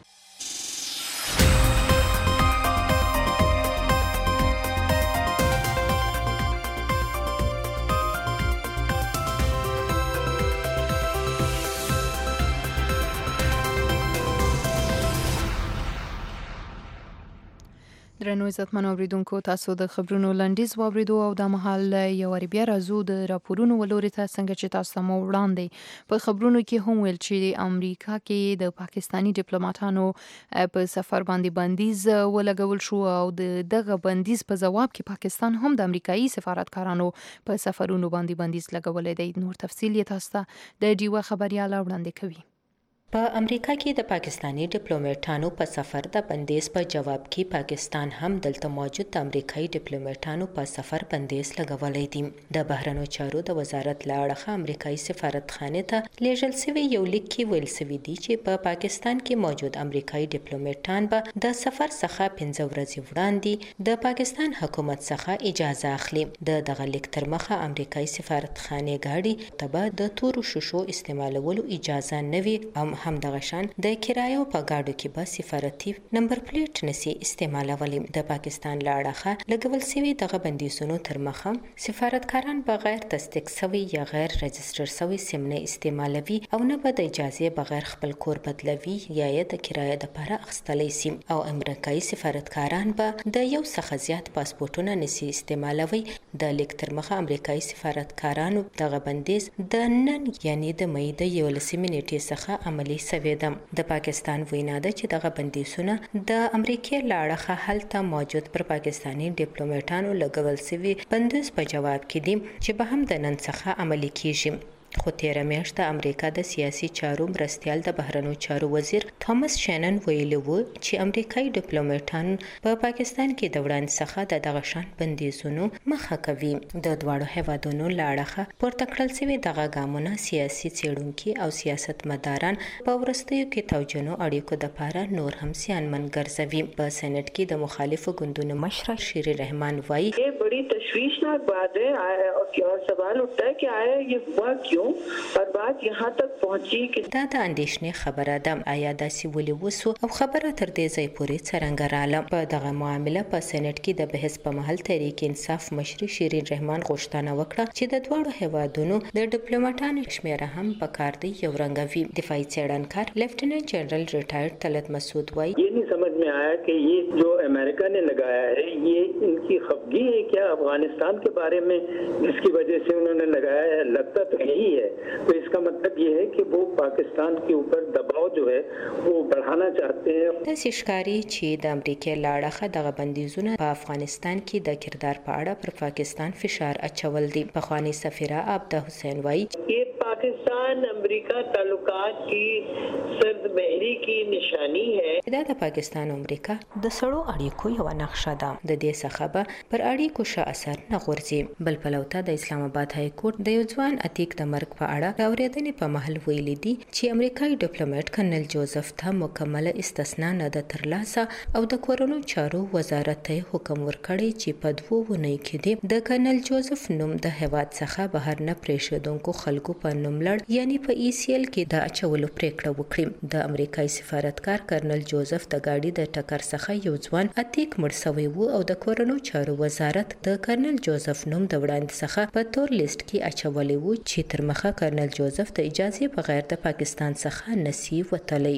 [SPEAKER 2] درنو عزتمن اوریدونکو، تاسو د خبرونو لنډیز واوریدو او د مهال یو بیا راځو د راپورونو ولوري ته څنګه چې تاسو مو وړاندې په خبرونو کې هم ویل چې امریکا کې د پاکستانی ډیپلوماټانو په سفر باندې بندیز ولګول شو او د دغه بندیز په جواب کې پاکستان هم د امریکایي سفارتکارانو په سفرونو باندې بندیز لګولې دی. نور تفصیل یې تاسو ته د ډیوه خبرياله وړاندې کوي.
[SPEAKER 16] په امریکا کې د پاکستانی ډیپلوماټانو په سفر د بندیز په جواب کې پاکستان هم دلته موجود د امریکایي ډیپلوماټانو په سفر بندیز لګولې دي. د بهرنیو چارو د وزارت له اړخه امریکایي سفارتخانه ته لیږل شوی یو لیک کې ویل شوی دی چې په پا پاکستان کې موجود امریکایي ډیپلوماټان به د سفر څخه پنځه ورځې وړاندې د پاکستان حکومت څخه اجازه اخلي. د دغه لیک تر مخه امریکایي سفارتخانه غاړي ته د تورو شیشو استعمالولو اجازه نه وي، هم همدغه شان د کرایو په گاډو کې به سفارتي نمبر پلیټ نسی استعمالولي. د پاکستان له اړخه لګول شوی دغه بندیزونو تر مخه سفارتکاران بغیر تصدیق شوی یا غیر رجستر شوی سیم نه استعمالوي او نه به د اجازه بغیر خپل کور بدلوي یا یې د کرایه د لپاره اخیستلی سي. او امریکایي سفارتکاران به د یو څخه زیات پاسپورتونه نسی استعمالوي. د لیک تر مخه امریکایي سفارتکارانو دغه بندیز د نن یعنی د مې د یولسمې نیټې څخه عملی سوی. د پاکستان وینا ده چې دغه بندیزونه د امریکای له اړخه هلته موجود پر پاکستانی ډیپلوماټانو لګول شوي بندیز په جواب کې دي چې به هم د نن څخه عملي کیږي. خو تیره میاشت د امریکا د سیاسي چارو مرستیال د بهرنیو چارو وزیر توماس شینن ویلي و چې امریکایي ډیپلوماټان په پاکستان کې د وړاندې څخه د دغه شان بندیزونو مخه کوي. د دواړو هیوادونو له اړخه پورته کړل شوي دغه ګامونه سیاسي څېړونکي او سیاستمداران په وروستیو کې توجنو اړیکو دپاره نور هم زیانمن ګرځوي. په سېنټ کې د مخالفو ګوندونو مشره شیرین رحمان وایي
[SPEAKER 5] یہ بڑی تشویشناک بات ہے اور سوال اٹھتا ہے کہ آیا یہ ہوا کیوں اور بات یہاں تک پہنچی کہ
[SPEAKER 16] دا د اندېښنې خبره ده. آیا داسې ولې وسو او خبره تر دې ځای پورې څرنګه راله. په دغه معامله په سېنټ کې د بحث په محل تحریک انصاف مشري شیرین رحمان غوښتنه وکړه چې د دواړو هیوادونو د ډیپلوماټانو شمیره هم په کار دی یو رنګوي. دفاعي څېړنکار لیفټیننټ جنرال ریټایرډ طلعت مسعود وایي
[SPEAKER 17] یہ نہیں سمجھ میں آیا کہ یہ جو امریکہ نے لگایا ہے یہ ان کی خفگی ہے کیا افغانستان کے بارے میں جس کی وجہ سے انہوں نے لگایا ہے. لگتا تو یہی ہے. تو اس کا مطلب یہ ہے کہ وہ پاکستان کے اوپر دباؤ جو ہے وہ بڑھانا چاہتے ہیں.
[SPEAKER 16] داسې ښکاري چې د امریکا له اړخه دغه بندیزونه په افغانستان کې د کردار په اړه پر پاکستان فشار اچول دي. پخوانی سفیره عبده حسین وایي
[SPEAKER 17] یہ پاکستان امریکا تعلقات کی سرد مهری کی نشانی ہے.
[SPEAKER 16] دا د پاکستان او امریکا د سړو اړیکو یو نقشه ده. د دې څخه به پر اړیکو ښه اثر نه غورځي. بل پلو ته د اسلام آباد های کورټ د یو ځوان اتیک د مرګ په اړه د اورېدنې په محل ویلي دي چې امریکایي ډیپلوماټ کرنل جوزف ته مکمله استثنا نه ده ترلاسه او د کورونو چارو وزارت ته حکم ورکړی چې په دوو اونیو کې دی د کرنل جوزف نوم د هیواد څخه بهر نه پرېښودونکو خلکو په نوم لړ یعنی په ای سی ایل کې د اچولو پریکړه وکړي. د امریکایي سفارتکار کرنل جوزف د ګاډي د ټکر څخه یو ځوان اتیک مړ شوی و او د کورونو چارو وزارت د کرنل جوزف نوم د وړاندې څخه په تور لیست کې اچولی و چې تر مخه کرنل جوزف د اجازې بغیر د پاکستان څخه نسی وتلی.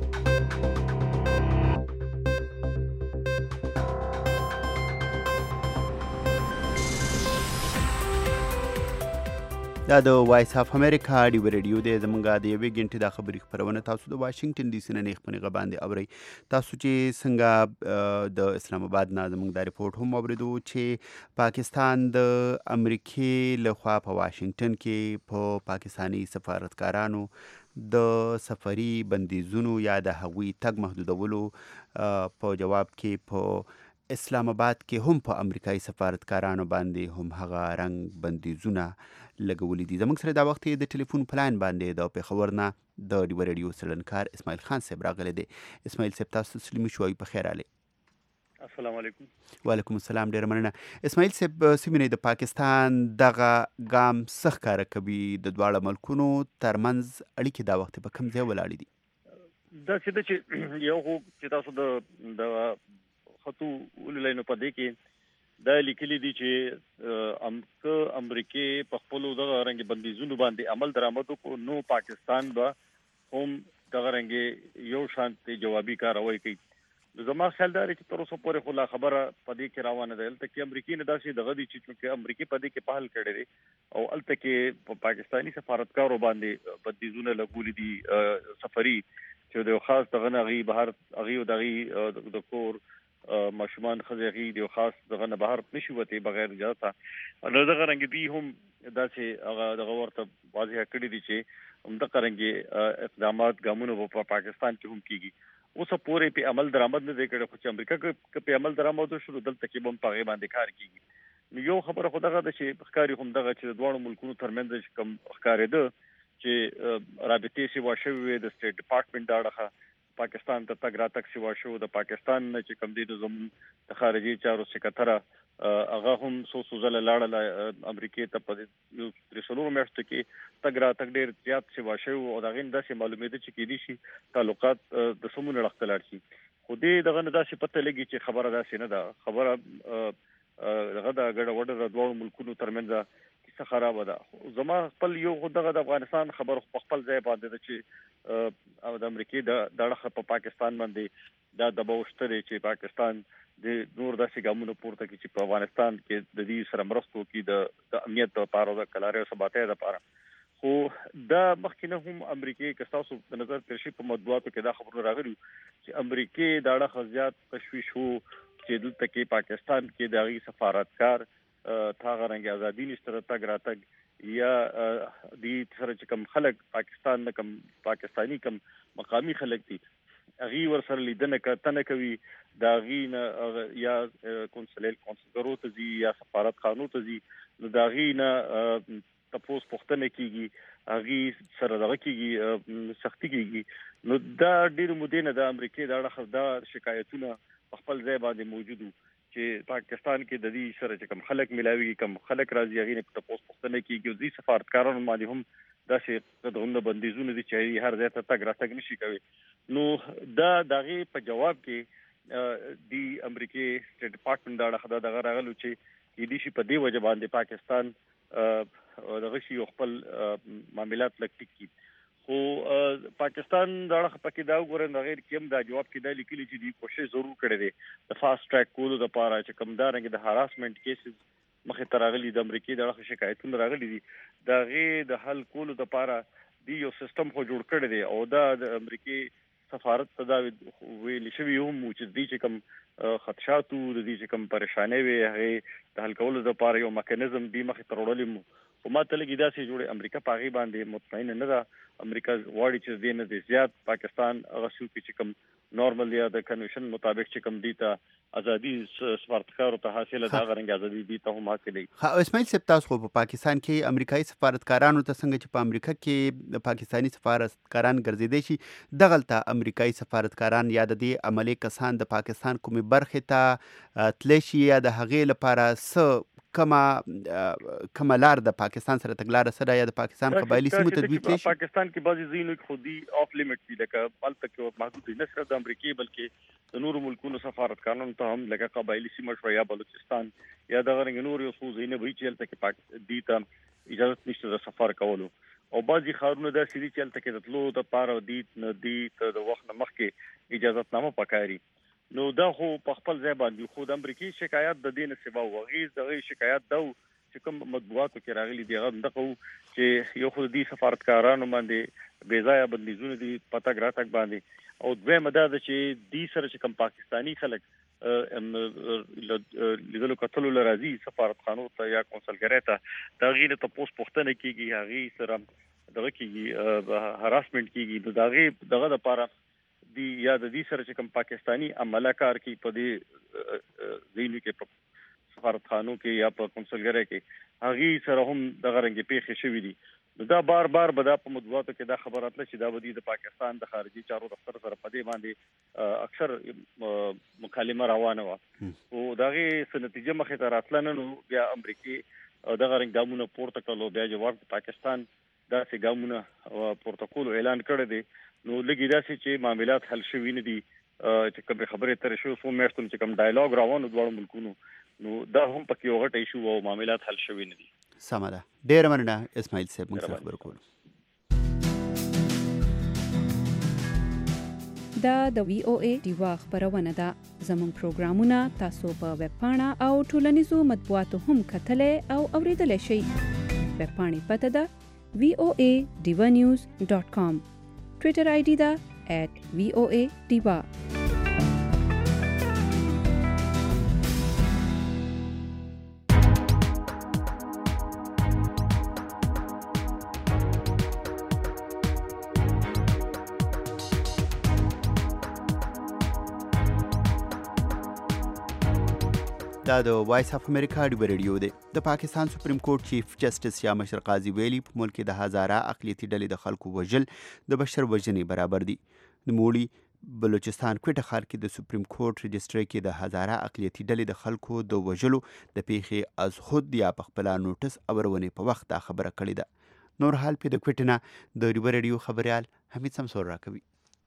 [SPEAKER 3] دا د وایس اف امریکا ډیوه ریډیو دی. زمونږ د یوې ګنټې دا خبري خپرونه تاسو د واشنگټن ډي سي نه نیغ په نیغه باندې اورئ. تاسو چې څنګه د اسلام آباد نه زمونږ دا ریپورټ هم اوریدو چې پاکستان د امریکې لخوا په واشنگټن کې په پاکستانی سفارتکارانو د سفري بندیزونو یا د هغوی تګ محدودولو په جواب کې په اسلام آباد کې هم په امریکایي سفارتکارانو باندې هم هغه رنګ بندیزونه لګولي دي. زموږ سره دا وخت د ټلیفون پلاین باندې د پېښور نه د ډیوه ریډیو څلنکار اسماعیل خان صاحب راغلی دی. اسماعیل صاحب تاسو سلیم شوي په خیر علي.
[SPEAKER 18] السلام علیکم.
[SPEAKER 3] وعلیکم السلام، ډیر مننه. اسماعیل صاحب سیمینه د پاکستان دغه ګام څخه ښکاره کوي د دواړو ملکونو ترمنځ اړیکې دا وخت په کوم ځای ولاړې دي؟
[SPEAKER 18] دا چې د چې یو خو چې تاسو د د خطو ولې نو پدې کې دا لیکلي دي چې امریکا امریکای په خپل دغه رنګ بندیزونو باندې عمل درآمد کو نو پاکستان به هم دغه رنګ یو شانتي جوابي کاروي کوي. زما خیال دا چې تر اوسه پورې خو لا خبره پدې کې روانه ده الته کې امریکای نه داسې دغه دي چې امریکای پدې کې پهل کړي دي او الته کې په پاکستانی سفارتکارو باندې بندیزونه لګولي دي سفري چې د خاص دغه غي بهر غي او دغي د کور ماشومان خزيغي د خاص دغه نه بهر نشي وته بغیر اجازه. نو دغه رنګ دي هم داسې هغه دغه ورته واضح کړی دي چې هم د قرنګي اقدامات ګامونه په پاکستان کې هم کیږي. اوس پورې په عمل درآمد نه دی کړی خو چې امریکا کې په عمل درآمد شروع دلته کې بم پاغي باندې کار کیږي. نو یو خبره خو دغه د چې ښکاری هم دغه چې دوه ملکونو ترمنځ کوم ښکاری ده چې رابطې سی واښوي د سټیټ ډپارټمنټ داړه پاکستان ته تګ راتګ سی واښو د پاکستان نه چې کوم دي د زمون د خارجي چارو سکرټره هغه هم سو سوزله لاړه امریکای ته په یو ترسلو میاشتو کې تګ راتګ ډیر زیات سی واښو او دغه داسې معلومات چې کې دي شي تعلقات د سمون لړختلار شي. خو دې دغه نه داسې پته لګي چې خبره داسې نه ده. خبره دغه د ګډه وډه د دوه ملکونو ترمنځ کیسه خراب ده. زما خپل یو دغه د افغانستان خبر په خپل ځای باندې چې او د امریکای د دغه په پاکستان باندې دا دباو شته چې پاکستان د نور داسې ګامونو پورته کوي چې په افغانستان کې د دې سره مرستو کې د د امنیت لپاره د کلاري او ثباتۍ لپاره. خو دا مخکې هم امریکای که تاسو د نظر ترشي په مطبوعاتو کې دا خبرونه راغلي چې امریکای دا ډېر خزيات تشويش وو چې دلته کې پاکستان کې د غي سفارتکار تاغه رنګ ازادي نشته تګ راتګ یا د سره چې کوم خلک پاکستان نه کوم پاکستانی کوم مقامی خلک دي اغي ور سره لیدنه کتنه کوي دا غي نه یا کنسلیل کنسلګرو ته زی یا سفارت قانون ته زی نو دا غي نه تاسو پوښتنه کیږي اغي سره دغه کیږي سختي کیږي. نو دا ډیر مدینه د امریکای دا خبردار شکایتونه خپل ځای باندې موجودو چې پاکستان کې د دې سره چې کوم خلک ملاوي کوم خلک راځي هغه نه تاسو پوښتنه کیږي او دې سفارتکارانو باندې هم دا چې دغه بندیزونه دي چې هر ځای ته تګ راتګ نشي کوي. نو دا دغه په جواب کې دی امریکای سټیټ ډپارټمنټ دا خدای دغه راغلو چې دې شي په دې وجه باندې پاکستان دغه شی خپل معاملات لکټ کی. خو پاکستان دا خپل دا وګورئ د غیر کېم دا جواب کې دا لیکلي چې دی کوشش ضرور کړی دی د فاست ټریک کولو لپاره چې کوم دا رنګ د هراسمنت کیسز مخې ته راغلي د امریکای د شکایتونو راغلي دي دا غي د حل کولو لپاره دی یو سیستم خو جوړ کړی دی او دا د امریکای سفارت ته دا ویل شوی هم چې دی چې کوم خدشاتو د دې چې کوم پریشانې وي هغه د حل کولو لپاره یو میکانیزم دی مخې ته وړل او ما ته لګی دا چې جوړه امریکا پاغي باندې مطمئن نه ده. امریکا واړي چې دینه د زیات پاکستان هغه شو چې کوم نورمال یا د کنوینشن مطابق چې کوم دی ته ازادي سفارتکارو ته حاصله دا غرنګ ازادي دی ته هم حاصله.
[SPEAKER 3] ها اسماعیل صاحب تاسو په پاکستان کې امریکایي سفارتکارانو ته څنګه چې په امریکا کې د پاکستانی سفارتکاران ګرځیدي شي دغلته امریکایي سفارتکاران یا د دې عملی کسان د پاکستان کومي برخه ته تلشي یا د هغې لپاره س کما کمالار د پاکستان سره تګلار سره یا د پاکستان قبایلی سیمو تدبیر کړي.
[SPEAKER 18] پاکستان کې بعضی ځینو خودي اف لیمټ دي لکه بلته کې محدود نه صرف د امریکای بلکې د نورو ملکونو سفارتکارانو ته هم لکه قبایلی سیمه شو یا بلوچستان یا د غرنګ نور یو څو ځینې وی چې تل کې پاک دي ته اجازه نشته د سفر کولو او بعضی خارونه د سړي چې تل کې د تلو د پاره دي نه دي ته د وخت مخکې اجازه نامه پکاري. نو دا خو په خپل ځای باندې خو د امریکای شکایت د دین سبا وغیز دغه شکایت دا چې کوم مطبوعاتو کې راغلي دی هغه دغه چې یو خو د سفارتکارانو باندې بې ځای بندیزونه دي پتا ګراتک باندې او دوی مدد چې دی سره چې کوم پاکستانی خلک لیدلو کتلو لرازي سفارتخانو ته یا کنسلګری ته دا غیره ته پوس پوښتنه کیږي هغه سره دغه کیږي هراسمنت کیږي دغه دغه لپاره دې یا د دې سره چې کوم پاکستانی عملکار کې په دې ځینو کې په سفارتخانو کې یا په کنسولګرۍ کې هغه سره هم د غرنګ پیښې شوې دي. دا بار بار به دا په موضوعاتو کې دا خبرات لشي دا ودی د پاکستان د خارجي چارو دفتر سره په دې باندې اکثر مکالمه روانه و او دغه سنتیجه مخې ته راتلنه نو بیا امریکای د غرنګ ګامونه پورته کړو بیا جواب پاکستان دا سي ګامونه پروتوکول اعلان کړی دی نو لګی دا چې معاملات حل شوي نه دي چې کوم خبره تر شو سو میاشتو چې کوم ډایالوګ روانو دوه ملکونو نو دا هم پکې یو غټ ایشو او معاملات حل شوي نه دي.
[SPEAKER 3] سمه ده ډېر مننه اسماعیل صاحب موږ سره خبرې کولو.
[SPEAKER 7] دا د وی او ای ډیوا خبرونه ده. زموږ پروګرامونه تاسو په ویب پاڼه او ټولنیزو مطبوعاتو هم کتلای او اوریدلای شئ. ویب پاڼې پته ده وی او ای ډیوا نیوز ډاٹ کام. ټویټر آی ډي ده ایٹ وی او ای ډیوا.
[SPEAKER 3] دا د وایس اف امریکا ډیو ریډیو دی. د پاکستان سپریم کورټ چیف جسټس یا مشر قاضي ویلي په ملک د هزاره اقلیتي ډلې د خلکو وژل د بشر وژنې برابر دي. نوموړي بلوچستان کوټه ښار کې د سپریم کورټ رجسټري کې د هزاره اقلیتي ډلې د خلکو د وژلو د پیښې از خود یا په خپل نوټس اورونې په وخت دا خبره کړې ده. نور حال په د کوټه نه د ډیو ریډیو خبريال حمید سمسور راکوي.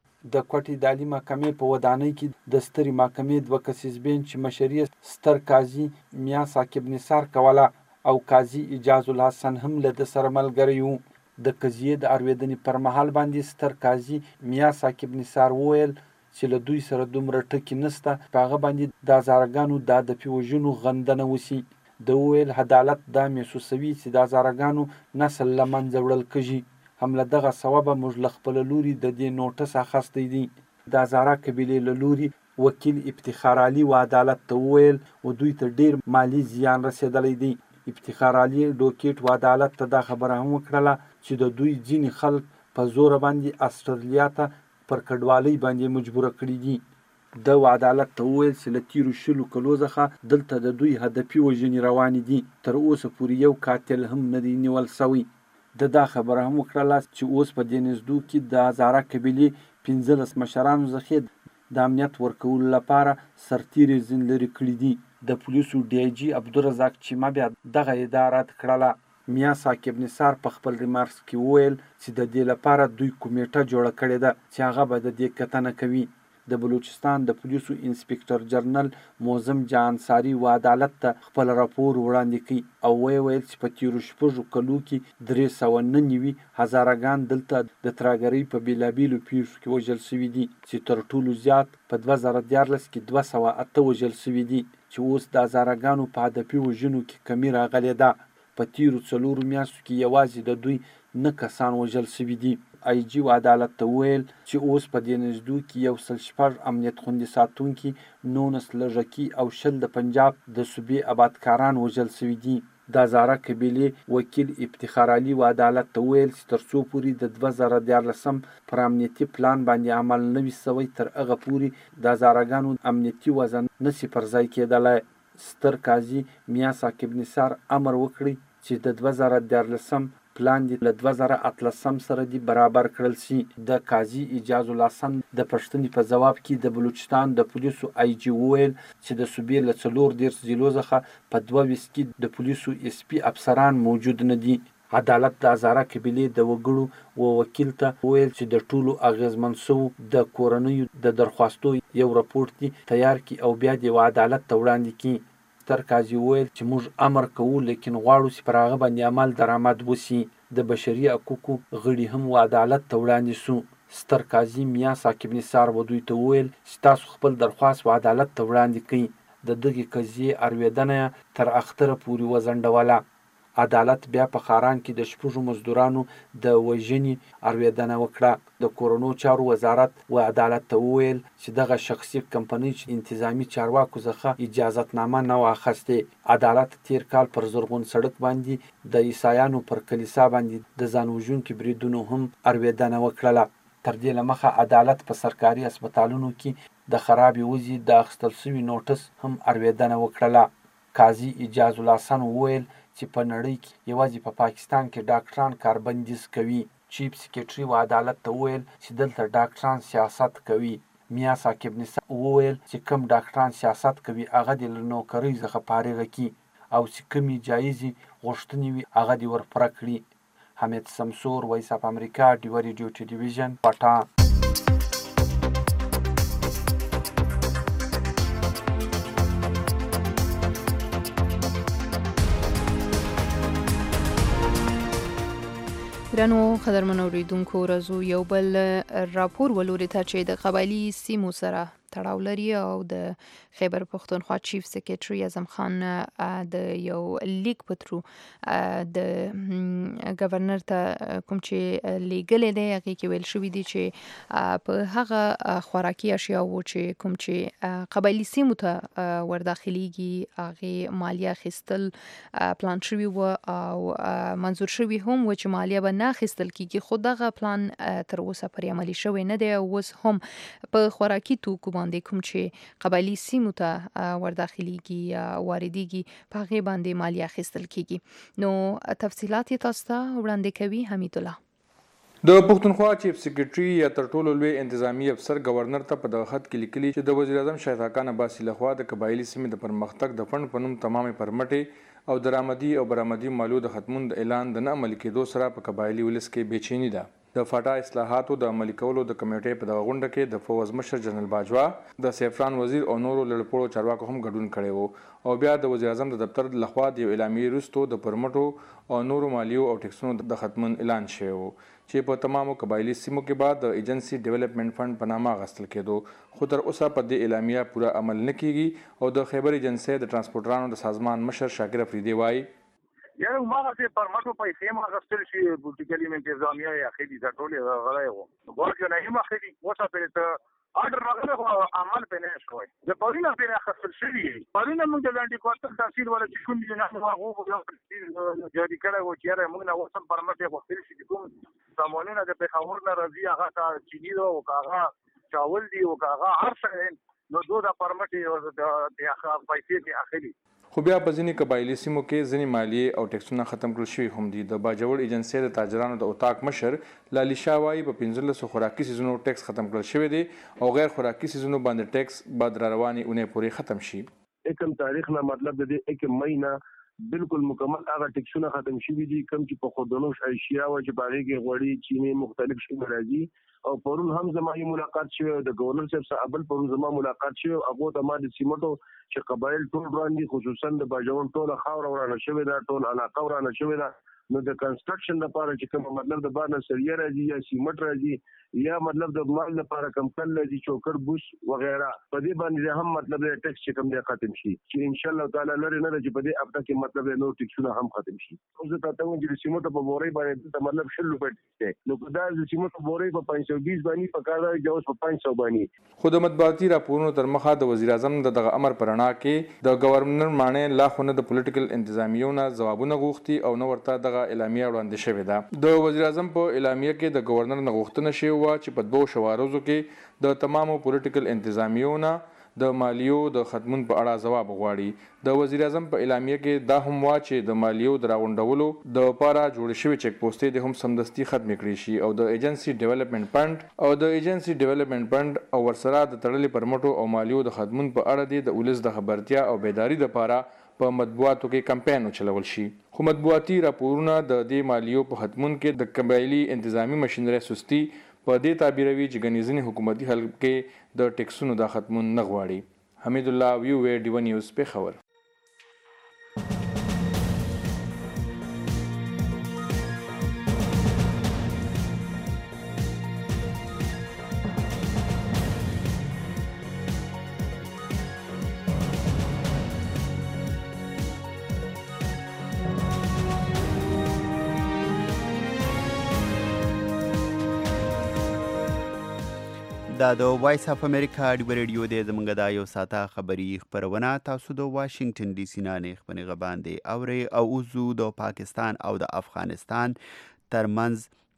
[SPEAKER 19] د کوټې د عالی محکمې په ودانۍ کې د سترې محکمې دوه کسیز بینچ مشري ستر قاضي میا ثاقب نثار کوله او قاضي اجاز الحسن هم له د سره ملګری وو. د قضیې د اړویدنې پر مهال باندې ستر قاضي میا ثاقب نثار وویل چې له دوی سره دومره ټکي نسته په هغه باندې د هزارګانو د هدفي وژنو غندنه وسي. د وویل عدالت دا محسوسوي چې د هزارګانو نسل له منځه وړل کېږي. هم له دغه سببه موږ له خپل لوري د دې نوټس اخیستی دی. د هزاره قبیلې له لوري وکیل افتخار علي و عدالت ته وویل و دوی ته ډیر مالی زیان رسېدلی دی. افتخار علي ډوکیټ و عدالت ته دا خبره هم وکړله چې د دوی ځینې خلک په زوره باندې استرالیا ته پر کډوالۍ باندې مجبوره کړي دي. د عدالت ته وویل چې له تیرو شلو کلو څخه دلته د دوی هدفي وژنې روانې دي. تر اوسه پورې یو قاتل هم نه دی نیول سوی. د دا خبره هم وکړله چې اوس په دې نږدو کې د هزاره قبیلې پنځلس مشرانو څخه د امنیت ورکولو لپاره سرتیري ځین لرې کړي دي. د پولیسو ډي آی جي عبدالرزاق چیمه بیا دغه ادعا رد کړله. میا ثاقب نثار په خپل ریمارکس کې وویل چې د دې لپاره دوی کمیټه جوړه کړې ده چې هغه به د دې کتنه کوي. د بلوچستان د پولیسو انسپکټر جنرال موزم جان ساری و عدالت ته خپل راپور وړاندې کړي او ویې ویل چې په تیرو شپږو کلو کې درې سوه نه نوي هزارګان دلته د ترهګرۍ په بېلابېلو پیښو کې وژل شوي دي چې تر ټولو زیات په دوه زره دیارلس کې دوه سوه اته وژل شوي دي چې اوس د هزارګانو په هدفي وژنو کې کمی راغلې ده. په تیرو څلورو میاشتو کې یوازې د دوی نه کسان وژل شوي دي. آی جی و عدالت ته وویل چې اوس په دې نږدو کې یو سل شپږ امنیت خوندي ساتونکي نونس لږکي او شل د پنجاب د صوبې آبادکاران وژل شوي دي. د هزاره قبیلې وکیل افتخار علي و عدالت ته وویل چې تر څو پورې د دوه زره دیارلسم پر امنیتي پلان باندې عمل نه وي سوی تر هغه پورې د هزارګانو امنیتي وضع نشي پر ځای کېدلی. ستر قاضي میا ثاقب نثار امر وکړي چې د دوه زره دیارلسم پلان دی له دوه زره اتلسم سره دی برابر کړل شي. د قاضي اجاز الحسن د پښتنې په ځواب کې د بلوچستان د پولیسو آی جی وویل چې د صوبې له څلور دېرش ضلعو څخه په دوه ویشت کې د پولیسو اس پي افسران موجود نه دي. عدالت د هزاره قبیلې د وګړو و وکیل ته وویل چې د ټولو اغیزمن شوو د کورنیو د درخواستو یو راپورټ دی تیار کړي او بیا د عدالت ته وړاندې کړي. ستر قاضي وویل چې موږ امر کوو لیکن غواړو چې پر هغه باندې عمل درآمد وسي. د بشري حقوقو غړي هم و عدالت ته وړاندې سو. ستر قاضي میا ثاقب نثار و دوی ته وویل چې تاسو خپل درخواست و عدالت ته وړاندې کړئ. د دغې قضیې اړویدنه تر اختره پورې وځنډوله. عدالت بیا په خاران کې د شپږو مزدورانو د وژنې اړویدنه وکړه. د کورونو چارو وزارت و عدالت ته وویل چې دغه شخصي کمپنۍ چې انتظامی چارواکو څخه اجازتنامه نه وه اخیستې. عدالت تیر کال پر زرغون سړک باندې د عیسایانو پر کلیسا باندې د ځان وژونکي بریدونو هم اړویدنه وکړله. تر دې له مخه عدالت په سرکاري هسپتالونو کې د خرابې وضعې د اخیستل سوي نوټس هم اورېدنه وکړله. قاضي اجاز الله حسن وویل چې په نړۍ کې یوازې په پاکستان کې ډاکټران کاربندیز کوي. چیف سیکرټري و عدالت ته وویل چې دلته ډاکټران سیاست کوي. میا ثاقب نثار وویل چې کم ډاکټران سیاست کوي هغه دې له نوکرۍ څخه فارغه کړي او چې کمې جایزې غوښتنې وي هغه دې ورپوره کړي. حمید سمسور، وایس اف امریکا، ډیوه ریډیو ټلویزیون، پټان.
[SPEAKER 2] ګرانو قدرمنو اوریدونکو، راځو یو بل راپور ولوري ته چې د قبایلي سیمو سره تړاو لري او د خیبر پښتونخوا چیف سیکرټري اعظم خان د یو لیک په ترو د گورنر ته کوم چې لیګل دی هغه کې ویل شوی دی چې په هغه خوراکي اشیاء چې کوم چې قبایلي سیمو ته ورداخليږي هغه مالیه خستل پلان شوی و او منظور شوی هم و چې مالیه به نه خستل کیږي. خو دغه پلان تر اوسه پرې عملي شوی نه دی او اوس هم په خوراکي توکو باندې کوم چې قبایلي سیمو ته ورداخليږي یا واردېږي په هغې باندې مالیه اخیستل کیږي. نو تفصیلات یې تاسو ته وړاندې کوي حمید الله.
[SPEAKER 20] د پښتونخوا چیف سیکرټري یا تر ټولو لوی انتظامی افسر گورنر ته په دغه خط کې لیکلي چې د وزیر اعظم شاه خاقان عباسي لخوا د قبایلي سیمې د پرمختګ د فند په نوم تمامې پرمټې او درآمدي او برآمدي مالیو د ختمون د اعلان د نه عملي کېدو سره په قبایلي ولس کې بېچیني ده. د فاټا اصلاحاتو د عملي کولو د کمیټې په دغه غونډه کې د فوز مشر جنرال باجوا، د سیفران وزیر او نورو لړپوړو چارواکو هم ګډون کړی و او بیا د وزیر اعظم د دفتر لخوا د یو اعلامیې وروسته د پرمټو او نورو مالیو او ټکسونو د ختمون اعلان شوی و چې په تمامو قبایلي سیمو کې بعد د ایجنسي ډیولپمنٹ فند په نامه اخیستل کېدو. خو تر اوسه په دې اعلامیه پوره عمل نه کیږي او د خیبر ایجنسي د ترانسپورټرانو د سازمان مشر شاکر افریدي وایي
[SPEAKER 4] یعنی ماغه چې پرمټو پیسې ما غوښتل شي پولیټیکلی انتظامیه یا خېدي دا ټول غلای وو ورکه نه ما خېدي وڅه په اډر راغله خو عمل په نه شوی د پرینه په اخیستل شوی پرینه موږ د لاندې کوټه تحصیل ولا چې کوم دي نه هغه یو جاری کړه و چې موږ نه وسم پرمټ غوښتل شي کوم سامانونه د پیښور نه راځي هغه تا چینی او هغه چاول دی او هغه هر څه نو دوه د پرمټ او د پیسې ته اخلي.
[SPEAKER 20] خو بیا په ځینې قبایلي سیمو کې ځینې مالیې او ټکسونه ختم کړل شوي هم دي. د باجوړ ایجنسۍ د تاجرانو د اتاق مشر لالي شاه وایي په پنځلسو خوراکي سیزونو ټکس ختم کړل شوی دی او غیر خوراکي سیزونو باندې ټکس بعد را روانې اونۍ پورې ختم شي.
[SPEAKER 21] کوم تاریخ نه مطلب د دې یک مهینه بالکل مکمل هغه ټکسونه ختم شوي دي کوم چې په خودنوش اشیاء او چې باغې کې غوړي چینی مختلف شي راځي. او پرون هم زما یې ملاقات شوی د گورنر صاحب سره ابل پرون زما ملاقات شوی هغه ته ما د سیمټو چې قبایل ټول وړاندې خصوصا د باجوړ ټول خاور ورانه شوی دا ټول علاقه ورانه شوی دا نو د کنسټرکشن لپاره چې کوم مطلب د بار نه سریه راځي یا سیمټ راځي یا مطلب د مال لپاره کم کل راځي چوکر بوس وغیرہ په دې باندې هم مطلب د ټیکس چې کوم دی ختم شي چې ان شاء الله تعالی لري نه چې په دې هفته کې مطلب نو ټیکسونه هم ختم شي. خو زه تاسو ته چې سیمټ په بوري باندې د مطلب شل روپے دی نو دا د سیمټ په بوري په پنځه سوه بیس باندې په کار دی جوړ په پنځه سوه باندې.
[SPEAKER 20] خو د مطبوعاتي راپورونو تر مخه د وزیر اعظم دغه امر پرانا کې د گورنر مانې لا خو نه د پولیټیکل انتظامیونه ځوابونه غوښتي او نو ورته دغه اعلامیه وړاندې شوې ده. د وزیر اعظم په اعلامیه کې د گورنر نه غوښتنه شوې وه چې په دوه شوارزو کې د تمامو پولیټیکل انتظامیونه د مالیو د ختمون په اړه ځواب غواړي. د وزیر اعظم په اعلامیه کې دا هم وا چې د مالیو د راغونډولو د لپاره جوړ شوي چک پوسټې د هم سمدستي ختم کړي شي او د ایجنسي ډیولپمنٹ فند او د ایجنسي ډیولپمنٹ فند او ورسره د تړلې پرمټو او مالیو د ختمون په اړه د ولس د خبرتیا او بیداری لپاره په مطبوعاتو کې کمپاین وچلول شي. خو مطبوعاتي راپورونه د دې مالیو په ختمون کې د قبایلي انتظامی مشینري سستی په دې تعبیروي چې ګڼې ځینې حکومتي حلقې کې د ټکسونو د ختمون نه غواړي. حمید الله ویو وی ډیو نیوز پېښور.
[SPEAKER 3] دا د وایس اف امریکا ډیو ریډیو دی زمونږ دا یو ساته خبري خپرونه تاسو د واشنگټن ډي سي نه خپرې غباندې اوري او اوزو د پاکستان او د افغانستان ترمنځ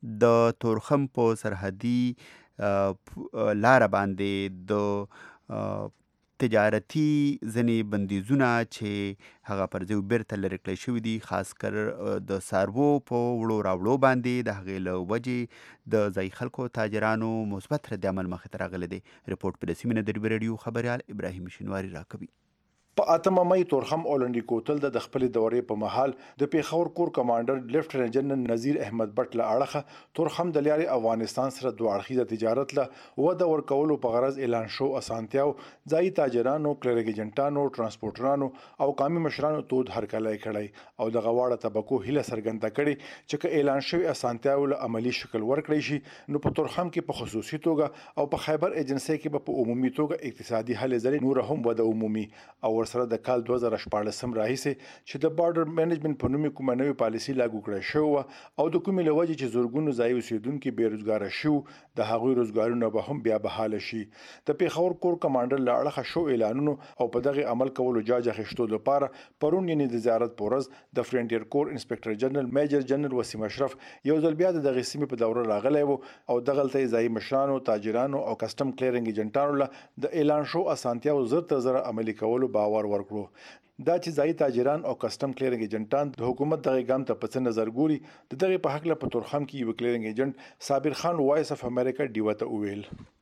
[SPEAKER 3] د تورخم په سرحدي لار باندې د تجارتي ځنې بندیزونه چې هغه پر ځای بیرته لرې کړی شوي دي، خاص کر د څاروو په وړو راوړو باندې د هغې له وجې د ځایي خلکو تاجرانو مثبت رد عمل مخې ته راغلی دی. رپورټ په رسمي نه د راډیو خبریال ابراهیم شینواري راکوي.
[SPEAKER 6] په اتمه مې تورخم اولنډي کوتل د خپل دورې په محل د پیښور کور کمانډر لیفټننټ جنرال نذیر احمد بټ له اړخه تورخم د لارې افغانستان سره دوه اړخیزه تجارت له وده ورکولو په غرض اعلان شو اسانتیاو ځایي تاجرانو، کلرک ایجنټانو، ترانسپورټرانو او قومي مشرانو تود هرکلی کړی او د غواړه طبقو هیله څرګنده کړې چې که اعلان شوی اسانتیاو له عملی شکل ورکړی شي نو په تورخم کې په خصوصي توګه او په خیبر ایجنسی کې په عمومي توګه اقتصادي هلې ځلې نور هم وده عمومي او سره د کال دوه زره شپاړلسم راهیسې چې د بارډر منیجمنت په نوم کومه نوې پالیسي لاګو کړې شوې او د کومې له وجې چې زورګونو ځایي اوسېدونکي بېروزګاره شو د هغوی روزګارونه به هم بیا بحاله شي. د پیښور کور کمانډر له اړخه شو اعلانونو او په دغه عمل کولو جاج اخیستو لپاره پرون یعنې د زیارت په ورځ د فرنټیر کور انسپکټر جنرال میجر جنرال وسیم اشرف یو ځل بیا د دغه سیمې په دوره راغلی و او دغلته ځایي مشرانو، تاجرانو او کسټم کلیرنګ ایجنټانو له د اعلان شو اسانتیاو زر تر زره عملي کولو باور ورکړ. دا چې ځایي تاجران او کسټم کلیرنګ ایجنټان د حکومت دغه ګام ته په څه نظر ګوري د دغه په حق له په تورخم کې یو کلیرنګ ایجنټ صابر خان وایس اف امریکا ډیو ته وویل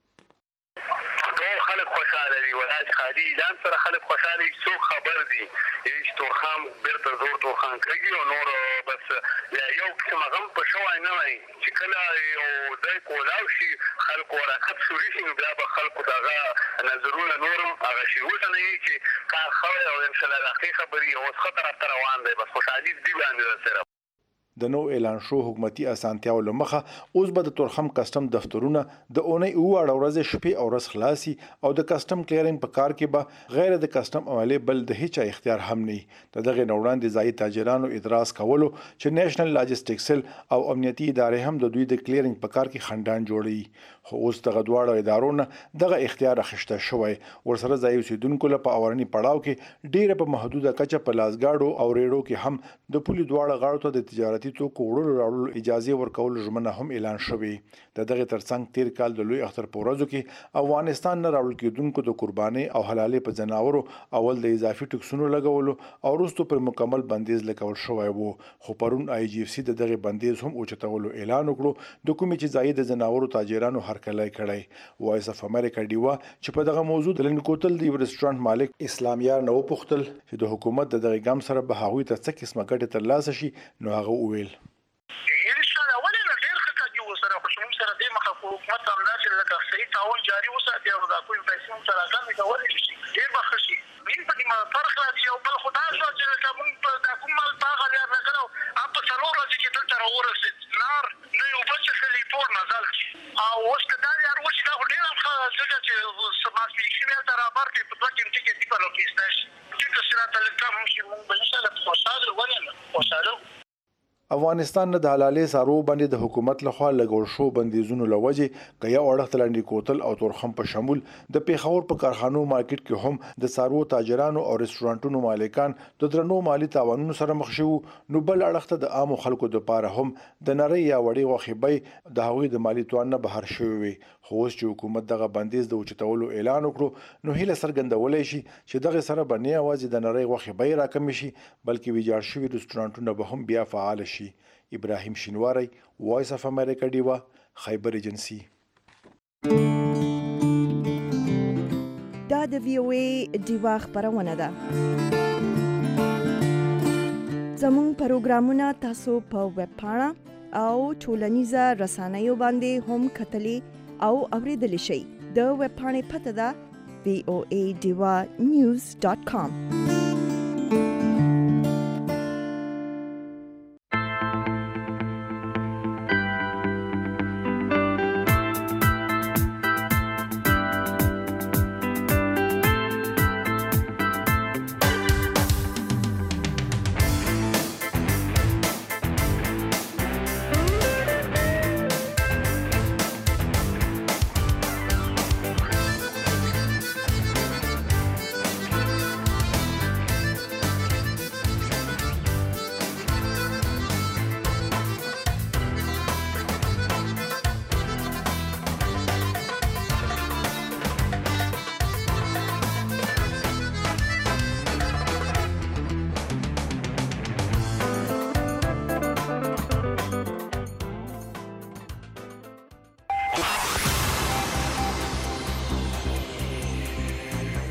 [SPEAKER 22] ټول خلک خوشاله دي، ولایت خالي اعلان سره خلک خوشاله دي، څوک خبر دي چې تورخم بیرته زور تورخم کوي او نور بس یو قسم غم په شوای نه وي چې کله یو ځای کولاو شي خلکو ورکت شوري شي نو بیا به خلکو دغه نظرونه نورم هغه شي اوس نه وي چې کار ښه او ان شاء الله د حقیقي خبرې اوس ښه طرف ته روان دی، بس خوشحالي دې باندې سره
[SPEAKER 6] د نو اعلان شو حکومتي اسانتیاو لمخه اوس به د تورخم کسټم دفترونه د اونۍ اوه ورځې شپې او ورځ خلاصي او د کسټم کلیرنګ په کار کې به غیر د کسټم عملي بل د هیڅ اختیار هم نه. د دغه نوړان د ځایي تاجرانو اعتراض کولو چې نېشنل لاجستیک سیل او امنیتي ادارې هم د دوی د کلیرنګ په کار کې خندان جوړي، خو اوس دغه دواړه ادارونه دغه اختیار اخیسته شوی. ورسره ځایي اوسیدونکو له په اورني پړاو کې ډیره په محدوده کچه په لاسګاډو او ریړو کې هم د پولي دواړه غاړو ته د تجارتي توکو وړلو راوړلو اجازه ورکول ژمنه هم اعلان شوې. د دغه ترڅنګ تیر کال د لوی اختر په ورځو کې افغانستان نه راوړل کېدونکو د قرباني او حلالي په جناورو اول د اضافي ټکسونو لګولو او وروسته پر مکمل بندیز لګول شوی وو، خو پرون آی جی اف سی د دغه بندیز هم اوچتولو اعلان وکړو د کومې چې ځای د جناورو تاجرانو هرکلی کړی. وایس اف امریکا ډیوا چې په دغه موضوع د لنکوتل د ریسټورانټ مالک اسلامیار نو پختل چې د حکومت د دغه ګام سره به هغوی ته څه قسمه ګټه ترلاسه شي نو هغه وویل
[SPEAKER 22] حکومت هم دا چې لکه صحیح تعاون جاري وساتي او دا کوم پیسې هم سره کار کولی شي ډېر به ښه شي. موږ په دې فرق راځي او بل خدا شو چې لکه موږ په دا کوم مال په هغه لار نه کړو هم په څلور ورځې کې دلته راورسېد نار نه یو بل څه ښځې ټول مزل او اوس که دا یار وشي دا خو ډېر هم ښه ځکه چې ماسپېکشن هلته رابر کړي په دوه قیمتي کې دي په لوکېستا شي ټیکه چې راته لږ کم هم شي موږ به انشاءالله خوشحاله ولې نه خوشحاله.
[SPEAKER 6] افغانستان نه د حلالي څاروو باندې د حکومت لخوا لګول شو بندیزونو له وجې که یو اړخ ته لاندې کوتل او تورخم په شمول د پیښور په کارخانو مارکیټ کې هم د څاروو تاجرانو او رستورانټونو مالکان د درنو مالي تاوانونو سره مخ شوي، نو بل اړخ ته د عامو خلکو دپاره هم د نرۍ یا وړې غوښې بیې د هغوی د مالي توان نه بهر شوي وي. خو اوس چې حکومت دغه بندیز د اوچتولو اعلان وکړو نو هیله څرګندولی شي چې دغه سره به نه یوازې د نرۍ غوښې بیې راکمې شي بلکې ویجاړ شوي رستورانټونه به هم بیا فعال شي. ابراهیم شینواری وایس اف امریکا ډیوا خیبر ایجنسی.
[SPEAKER 1] دا د وی او ای ډیوا خبرونه ده. زموږ پروګرامونه تاسو په ویب پاڼه او ټولنیزه رسنیو باندې هم کتلی او اوریدلی شئ. د ویب پاڼې پته ده وی او ای ډیوا نیوز ډاټ کام.